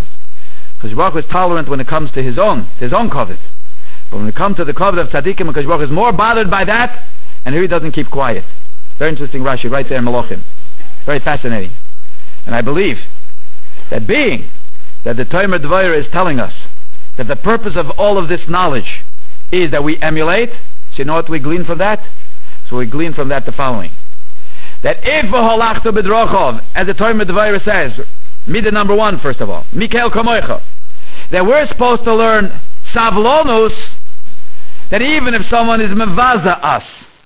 Hu is tolerant when it comes to his own covet. But when it comes to the covet of tzaddikim, Kosh Baruch Hu is more bothered by that, and here he doesn't keep quiet. Very interesting Rashi right there in Malachim. Very fascinating. And I believe that being that the Tomer Dvaira is telling us that the purpose of all of this knowledge is that we emulate, so you know what we glean from that? So we glean from that the following: that if v'holachtu b'drochov, as the Torah Dvaira says, midah number one, first of all, Mikel Kamoicha, that we're supposed to learn savlonus, that even if someone is mevaza us,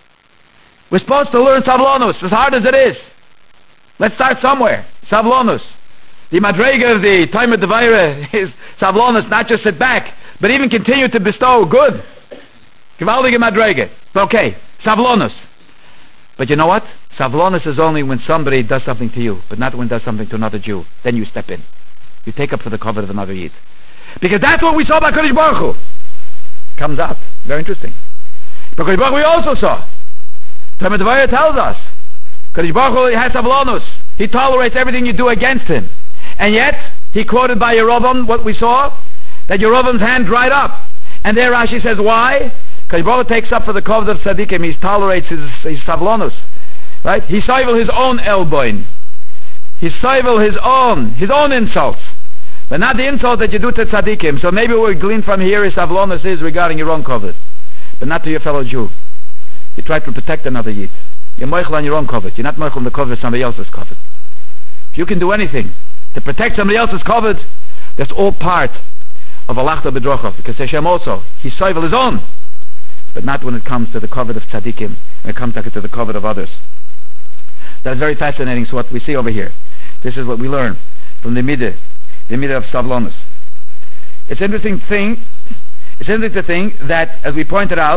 we're supposed to learn savlonus, as hard as it is. Let's start somewhere. Savlonus. The madrega of the Torah Dvaira is savlonus, not just sit back, but even continue to bestow good. Gewaldige madrega. Okay. Savlonus. But you know what? Savlonus is only when somebody does something to you, but not when does something to another Jew. Then you step in. You take up for the covet of another Yid. Because that's what we saw by Kodesh Baruch Hu. Comes out. Very interesting. But Kodesh Baruch Hu we also saw. Talmud Dvaira tells us Kodesh Baruch Hu has Savlonus. He tolerates everything you do against him. And yet, he quoted by Yerovam what we saw, that Yerovam's hand dried up. And there Rashi says, why? Because Baruch takes up for the covet of tzaddikim. He tolerates his savlonus, right? He soivel his own elboin. He soivel his own insults, but not the insult that you do to tzaddikim. So maybe what we glean from here is savlonus is regarding your own covet, but not to your fellow Jew. You try to protect another yid. you're moichel on your own covet. You're not moichel on the covet of somebody else's covet. If you can do anything to protect somebody else's covet, that's all part of Alachta B'drochav, because Hashem also, He's soivel His own, but not when it comes to the covet of tzaddikim, when it comes to the covet of others. That's very fascinating. So what we see over here, this is what we learn from the midah of Savlonus. It's interesting to think that, as we pointed out,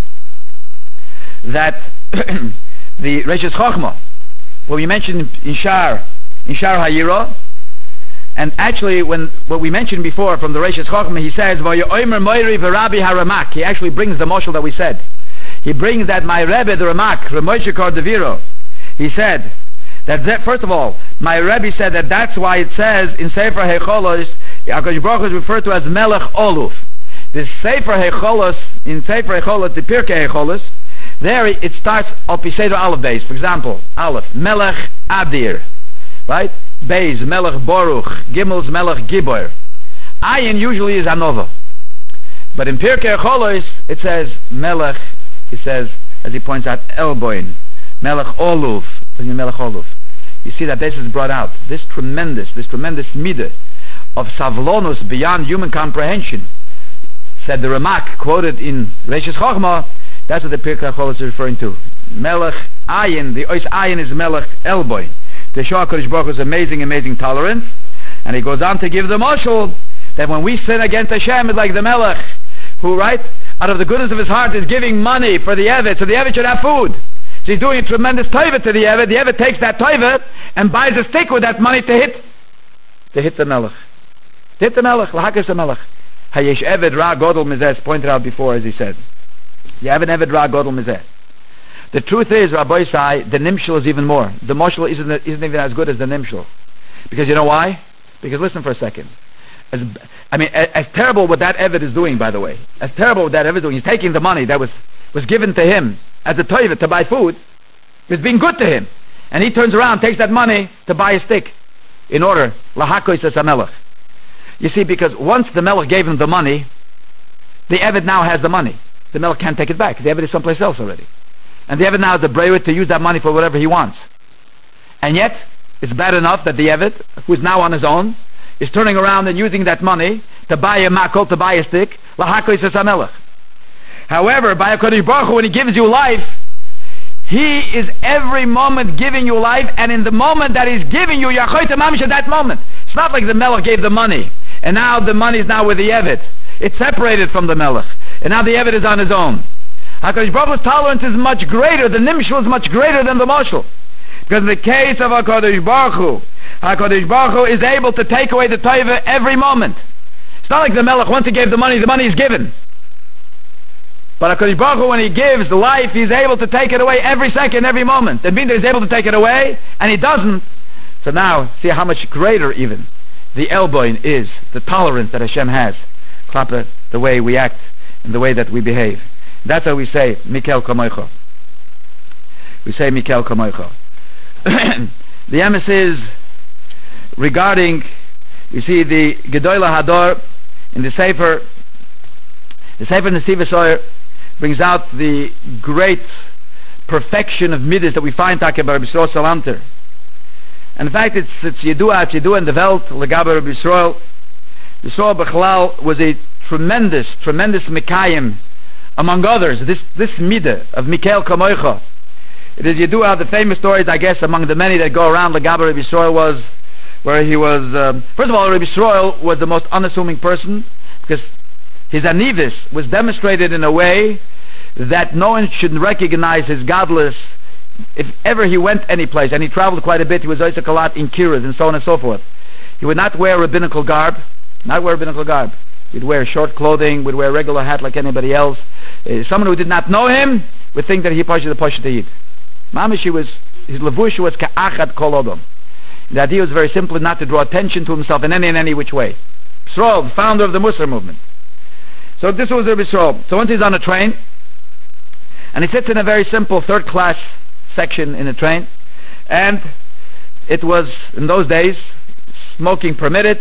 that the Reishis Chochmah, what we mentioned in Shar Hayira, and actually what we mentioned before from the Reishis Chochmah, he says, V'yomer Moiri v'Rabbi HaRamak. He actually brings the moshel that we said. He brings that my Rebbe, the Ramak, Ramoshe Kordoviro, he said that first of all, my Rebbe said that's why it says in Sefer Hecholos, HaKadosh Baruch Hu is referred to as Melech Oluf. The Sefer Hecholos, in Sefer Hecholos, the Pirkei Hecholos, there it starts al Piseder Aleph Beis. For example, Aleph, Melech Adir, right? Beis, Melech Baruch, Gimel's Melech Gibor. Ayin usually is Anova. But in Pirkei Hecholos, it says Melech, it says, as he points out, Elboin, Melech Oluf, Melech Oluf. You see that this is brought out, this tremendous midah of Savlonus beyond human comprehension. Said the Ramak, quoted in Reishis Chochmah, that's what the Pirkei Hecholos is referring to. Melech Ayin, the Ois Ayin is Melech Elboin. To show HaKadosh Baruch Hu's amazing tolerance. And he goes on to give the mashal that when we sin against Hashem, it's like the Melech, who, right, out of the goodness of his heart is giving money for the Eved, so the Eved should have food. So he's doing a tremendous taiva to the Eved. The Eved takes that taiva and buys a stick with that money to hit the Melech. To hit the Melech, l'hakas the Melech. Hayesh Eved Ra Godel Mizeh, pointed out before, as he said. You have an Eved Ra Godel Mizeh. The truth is, Rabbi Isai, the Nimshal is even more. The Moshel isn't even as good as the Nimshal. Because you know why? Because listen for a second. As terrible what that Eved is doing, by the way. As terrible what that Eved is doing. He's taking the money that was given to him as a toivet to buy food. It's being good to him. And he turns around, takes that money to buy a stick. In order, lahakois es hamelech. You see, because once the Melech gave him the money, the Eved now has the money. The Melech can't take it back. The Eved is someplace else already. And the Eved now has the brevit to use that money for whatever he wants. And yet, it's bad enough that the Eved, who is now on his own, is turning around and using that money to buy a makol, to buy a stick. Lahakois es hamelech. However, by HaKadosh Baruch Hu, when He gives you life, He is every moment giving you life, and in the moment that He's giving you, Yachoyte Mamish at that moment. It's not like the Melech gave the money, and now the money is now with the Eved. It's separated from the Melech, and now the Eved is on his own. HaKadosh Baruch Hu's tolerance is much greater, the Nimshal is much greater than the Moshel. Because in the case of HaKadosh Baruch Hu is able to take away the Taiva every moment. It's not like the Melech, once he gave the money is given. But HaKadosh Baruch Hu, when He gives the life, He's able to take it away every second, every moment. That means that He's able to take it away, and He doesn't. So now, see how much greater even the Elboin is, the tolerance that Hashem has, klapa, the way we act, and the way that we behave. That's how we say, Mikel Kamoicho. We say, Mikel Kamoicho. The emes is regarding, you see, the Gedolah Hador, in the Sefer Nesivos Oyer, brings out the great perfection of midas that we find talking about Rabbi Yisrael Salanter. And in fact, it's Yedua in the Welt, Legabe Rabbi Yisrael. Yisrael Bechlal was a tremendous Mekayim, among others, this midah of Mikel Kamoicha. It is Yedua, the famous stories, I guess, among the many that go around, Legabe Rabbi Yisrael was, where he was, first of all, Rabbi Yisrael was the most unassuming person, because his anivis was demonstrated in a way that no one should recognize his godless. If ever he went any place, and he traveled quite a bit, he was Isaac a lot in Kiras and so on and so forth. He would not wear rabbinical garb. He'd wear short clothing, would wear a regular hat like anybody else. Someone who did not know him would think that he pushed the Pasha to eat. Mamish, his levush was ka'achad kol odom. The idea was very simply not to draw attention to himself in any which way. Yisrael, the founder of the Muslim movement. So this was Rabbi Yisrael. So once he's on a train, and he sits in a very simple third-class section in the train, and it was, in those days, smoking permitted,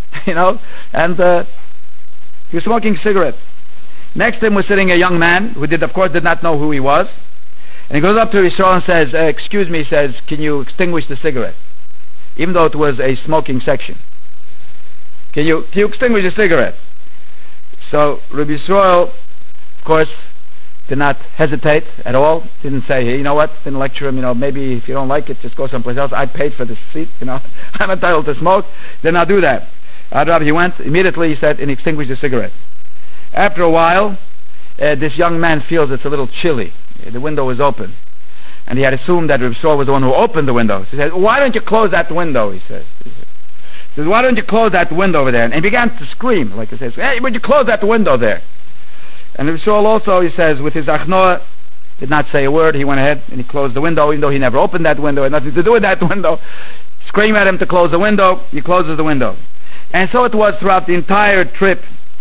and he was smoking a cigarette. Next to him was sitting a young man who of course did not know who he was, And he goes up to Yisrael and says, excuse me, he says, can you extinguish the cigarette? Even though it was a smoking section. Can you extinguish the cigarette? So Rabbi Yisrael, of course, did not hesitate at all. Didn't say, hey, you know what, didn't lecture him, maybe if you don't like it, just go someplace else. I paid for the seat, I'm entitled to smoke. Did not do that. He went, immediately he said, and he extinguished the cigarette. After a while, this young man feels it's a little chilly. The window was open. And he had assumed that Rabbi Yisrael was the one who opened the window. So he said, why don't you close that window, he says. He says, why don't you close that window over there? And he began to scream, like he says, hey, would you close that window there? And Rabbi Yisrael also, he says, with his achnoah, did not say a word. He went ahead and he closed the window, even though he never opened that window, had nothing to do with that window. Scream at him to close the window, he closes the window. And so it was throughout the entire trip.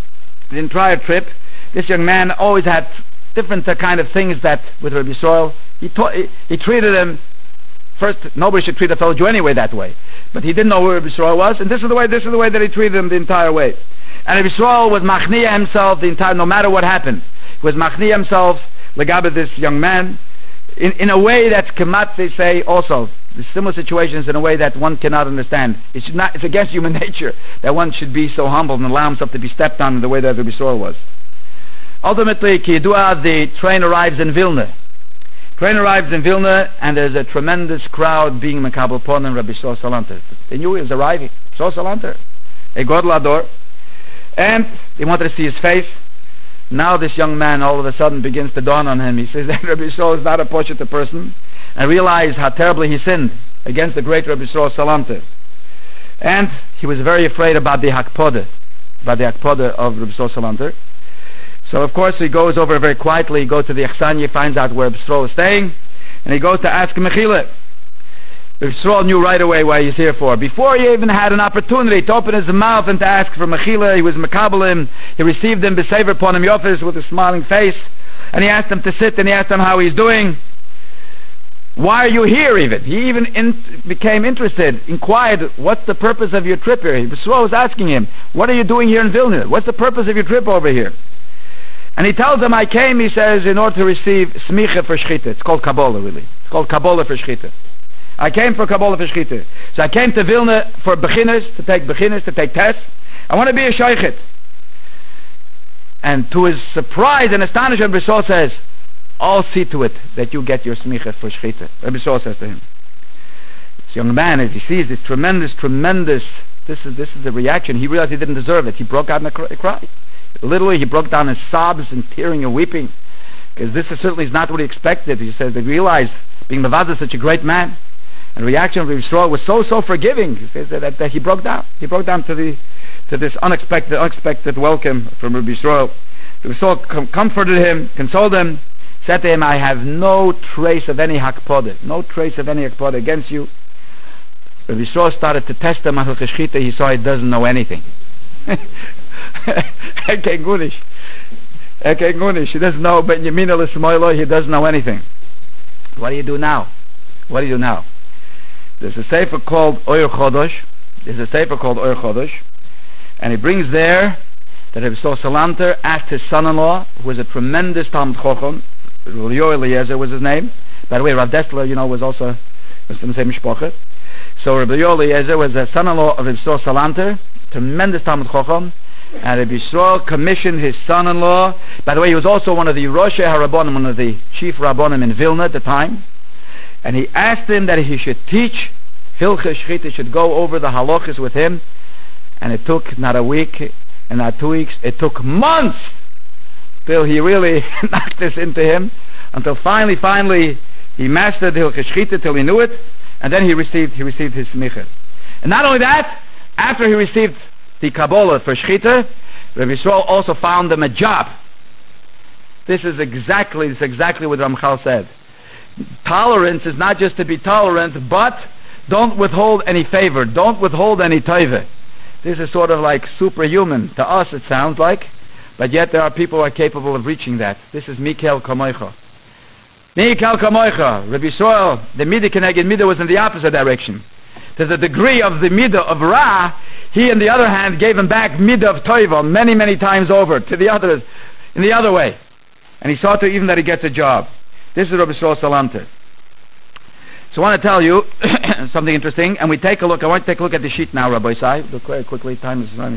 This young man always had different kind of things that with Rabbi Yisrael, he treated him, first, nobody should treat a fellow Jew anyway that way. But he didn't know who Rabbi Yisrael was, and this is the way that he treated him the entire way. And Rabbi Yisrael was machniya himself the entire, no matter what happened. He was machniya himself, legabe this young man, in a way that kamat, they say also, the similar situations in a way that one cannot understand. It's against human nature that one should be so humble and allow himself to be stepped on in the way that Rabbi Yisrael was. Ultimately, Kiyadua, the train arrives in Vilna. And there's a tremendous crowd being Mekabel Pon and Rabbi Yisrael Salanter. They knew he was arriving. Yisrael Salanter, a Godel Ador. And they wanted to see his face. Now this young man all of a sudden begins to dawn on him. He says that Rabbi Yisrael is not a Poshet person, and realized how terribly he sinned against the great Rabbi Yisrael Salanter. And he was very afraid about the Hakpodah of Rabbi Yisrael Salanter. So of course he goes over very quietly, he goes to the Echsanya, finds out where Rabbi Yisrael is staying, and he goes to ask Mechila. Rabbi Yisrael knew right away what he's here for. Before he even had an opportunity to open his mouth and to ask for Mechila, he was Mekabelim, he received him B'Sever upon him Yofis with a smiling face, and he asked him to sit and he asked him how he's doing. Why are you here even? He even became interested, inquired, what's the purpose of your trip here? Rabbi Yisrael was asking him, what are you doing here in Vilna? What's the purpose of your trip over here? And he tells them, I came, he says, in order to receive smicha for shchita. It's called Kabbalah, really. It's called Kabbalah for shchita. I came for Kabbalah for shchita. So I came to Vilna for beginners, to take tests. I want to be a shaykhit. And to his surprise and astonishment, Rabbi Yisrael says, I'll see to it that you get your smicha for shchita. Rabbi Yisrael says to him. This young man, as he sees this tremendous, this is the reaction. He realized he didn't deserve it. He broke out in a cry. Literally, he broke down in sobs and tearing and weeping, because this certainly is not what he expected. He says they realized being Mavazah such a great man, and the reaction of Rabbi Yisrael was so forgiving. He says that he broke down. He broke down to this unexpected welcome from Rabbi Yisrael. Rabbi Yisrael comforted him, consoled him, said to him, I have no trace of any hakpodah against you. Rabbi Yisrael started to test him on Hilchos He saw he doesn't know anything. He doesn't know Benjamin al-Ismailo, he doesn't know anything. What do you do now? There's a sefer called Oyer Chodosh, and he brings there that Rabbi Yisrael Salanter asked his son-in-law, who was a tremendous Talmud Chacham, Yoel Eliezer was his name. By the way, Rav Dessler, was from the same mishpacha. So Rabbi Yoel Eliezer was a son-in-law of Rabbi Yisrael Salanter, tremendous Talmud Chacham. And Rabbi Yisrael commissioned his son-in-law. By the way, he was also one of the Roshei HaRabbanim, one of the chief Rabbanim in Vilna at the time. And he asked him that he should teach Hilchos Shchita, should go over the halachas with him. And it took not a week and not 2 weeks, it took months till he really knocked this into him, until finally he mastered Hilchos Shchita till he knew it, and then he received his smicha. And not only that, after he received the Kabbalah for Shchita, Rabbi Yisrael also found him a job. This is exactly what Ramchal said. Tolerance is not just to be tolerant, but don't withhold any favor, don't withhold any taiva. This is sort of like superhuman. To us it sounds like, but yet there are people who are capable of reaching that. This is Mikel Kamoicha. Rabbi Yisrael, the Midah Keneged Midah was in the opposite direction. There's a degree of the Midah of Ra. He, on the other hand, gave him back midah of toiva many times over to the others in the other way, and he saw to even that he gets a job. This is Rabbi Yisrael Salanter. So I want to tell you something interesting, and we take a look. I want to take a look at the sheet now, Rabbi Isai. Look very quickly. Time is running.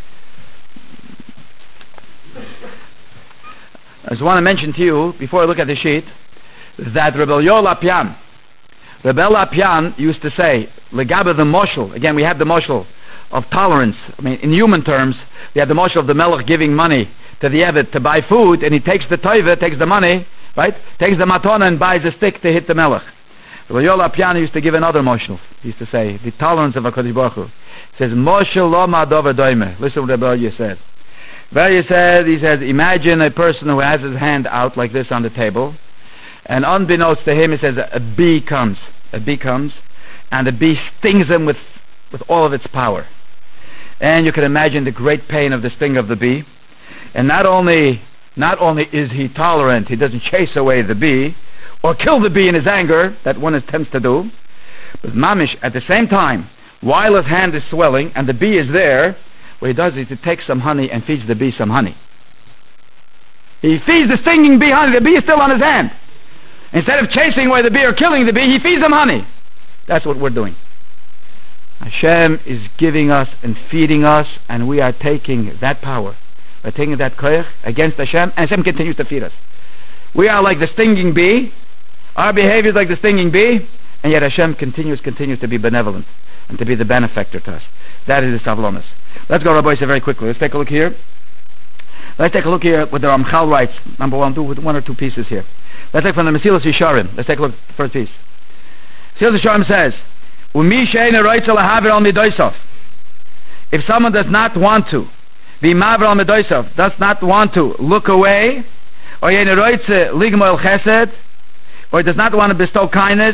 I just want to mention to you, before I look at the sheet, that Rebbe Lapian used to say, Legabe the moshel. Again, we have the moshel of tolerance. I mean, in human terms, we have the moshel of the melech giving money to the Eved to buy food, and he takes the toiva, takes the money, right? Takes the matona and buys a stick to hit the melech. Rebbe Lapian used to give another moshel. He used to say, the tolerance of HaKadosh Baruch Hu. He says, moshel lo ma'adover doime. Listen what Rebbe said. He says, imagine a person who has his hand out like this on the table, and unbeknownst to him, he says, a bee comes, and the bee stings him with all of its power. And you can imagine the great pain of the sting of the bee. And not only is he tolerant, he doesn't chase away the bee, or kill the bee in his anger, that one attempts to do, but mamish, at the same time, while his hand is swelling, and the bee is there, what he does is he takes some honey and feeds the bee some honey. He feeds the stinging bee honey. The bee is still on his hand. Instead of chasing away the bee or killing the bee, he feeds them honey. That's what we're doing. Hashem is giving us and feeding us, and we are taking that power. We're taking that koyach against Hashem, and Hashem continues to feed us. We are like the stinging bee. Our behavior is like the stinging bee, and yet Hashem continues to be benevolent and to be the benefactor to us. That is the Savlonis. Let's go, Rabbi, very quickly. Let's take a look here. Let's take a look here what the Ramchal writes. Number one, do one or two pieces here. Let's take from the Mesilas Yesharim. Let's take a look at the first piece. Mesilas Yesharim says, if someone does not want to, does not want to look away, or does not want to bestow kindness,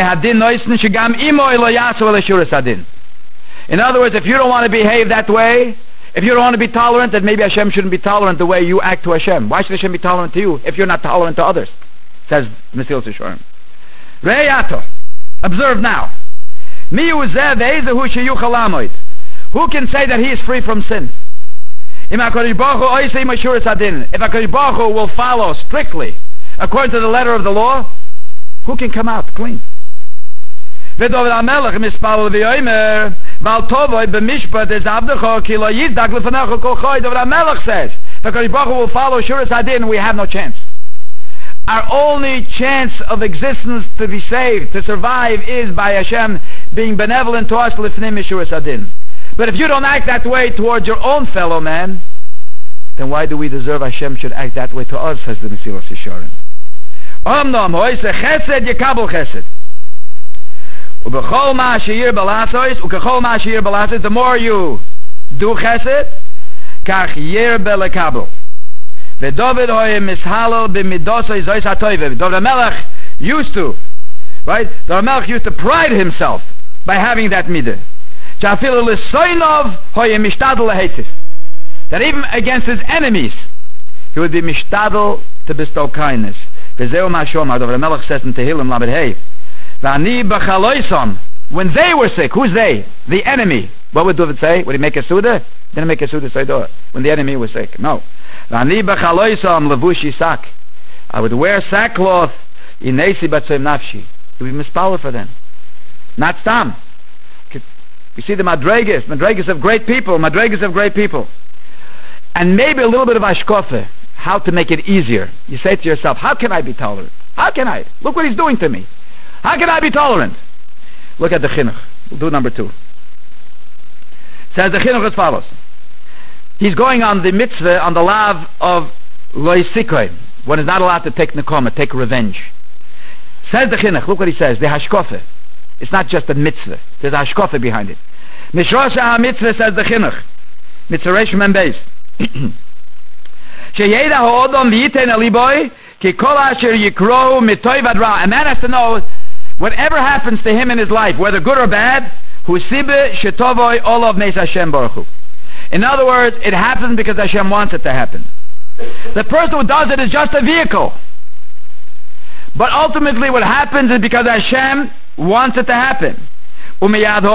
in other words, if you don't want to behave that way, if you don't want to be tolerant, then maybe Hashem shouldn't be tolerant the way you act to Hashem. Why should Hashem be tolerant to you if you're not tolerant to others? Says Mesilas Yesharim. Observe now. Who can say that he is free from sin? If HaKadosh Baruch Hu will follow strictly according to the letter of the law, who can come out clean? The Melech says, if HaKadosh Baruch Hu will follow Shuras Hadin, we have no chance. Our only chance of existence to be saved, to survive, is by Hashem being benevolent to us, Lifnim Shuras Hadin. But if you don't act that way towards your own fellow man, then why do we deserve Hashem should act that way to us, says the Mesilas Yesharim. The more you do chesed, kach yirbe lekabel. David HaMelech used to, right? The HaMelech used to pride himself by having that midah. That even against his enemies, he would be mishtadel to bestow kindness. The HaMelech says in Tehillim Lamed Hey, when they were sick, who's they? The enemy. What would David say? Would he make a suda? Didn't make a suda Seidah when the enemy was sick. No. I would wear sackcloth in Nesi Batsoim Nafshi. It would be mispower for them. Not Stam. You see the Madregas of great people, and maybe a little bit of Ashkofe, how to make it easier. You say to yourself, how can I be tolerant? How can I? Look what he's doing to me. How can I be tolerant? Look at the chinuch. We'll do number 2. It says the chinuch as follows. He's going on the mitzvah, on the lav of loy sikoi. One is not allowed to take nekoma, take revenge. Says the chinuch. Look what he says. The hashkofe. It's not just a mitzvah. There's a hashkofe behind it. Mishrosha ha-mitzvah, says the chinuch. Mitzvah reish mem beis. Sheyeda ha'odom v'yitein aliboy ki kol asher yikro mitoy vadra. A man has to know whatever happens to him in his life, whether good or bad, hu sibe shetovoy olov meis Hashem baruch hu. In other words, it happens because Hashem wants it to happen. The person who does it is just a vehicle. But ultimately what happens is because Hashem wants it to happen. No matter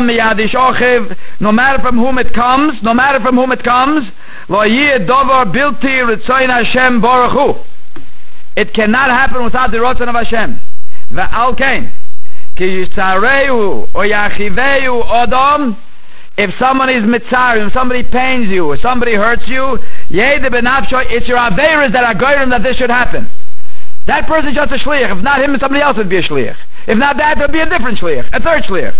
from whom it comes, It cannot happen without the Ratzon of Hashem. Ve'al kein ki yitzareu or yachiveu odom. If someone is mitzar, if somebody pains you, if somebody hurts you, yede benafsho, it's your aveiros that are goyim that this should happen. That person is just a shliach. If not him, somebody else would be a shliach. If not that, there would be a different shliach, a third shliach.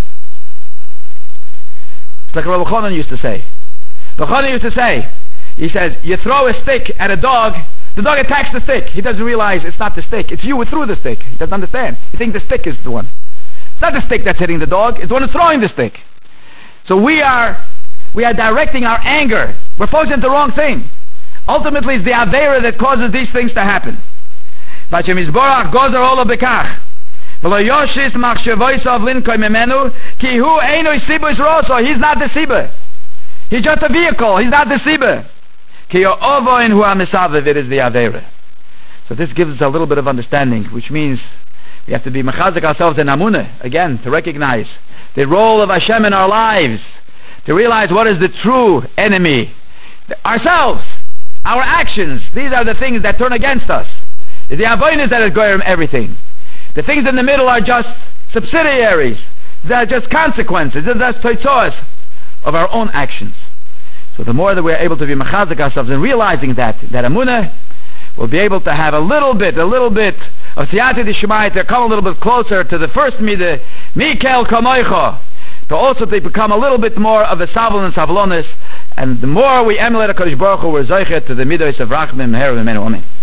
It's like Rabbi Chonon used to say. Rabbi Chonon used to say, he says, you throw a stick at a dog, the dog attacks the stick. He doesn't realize it's not the stick. It's you who threw the stick. He doesn't understand. He thinks the stick is the one. It's not the stick that's hitting the dog. It's the one who's throwing the stick. So we are directing our anger. We're focusing on the wrong thing. Ultimately, it's the Aveira that causes these things to happen. He's not the Siba. He's just a vehicle. He's not the Siba. It is the Aveira. So this gives us a little bit of understanding, which means we have to be mechazik ourselves in Amunah, again, to recognize the role of Hashem in our lives, to realize what is the true enemy. Ourselves, our actions, these are the things that turn against us. It's the avoidance that is goyim everything. The things in the middle are just subsidiaries. They are just consequences. They're just toitzos of our own actions. So the more that we are able to be mechazik ourselves and realizing that Amunah, we'll be able to have a little bit of siyata d'shemaya, to come a little bit closer to the first midah, Mikel Kamoicha, to also to become a little bit more of a savon and savlonis, and the more we emulate HaKadosh Baruch Hu, we're zoichet to the midos of Rachmim, Meher, V'menu, Amen.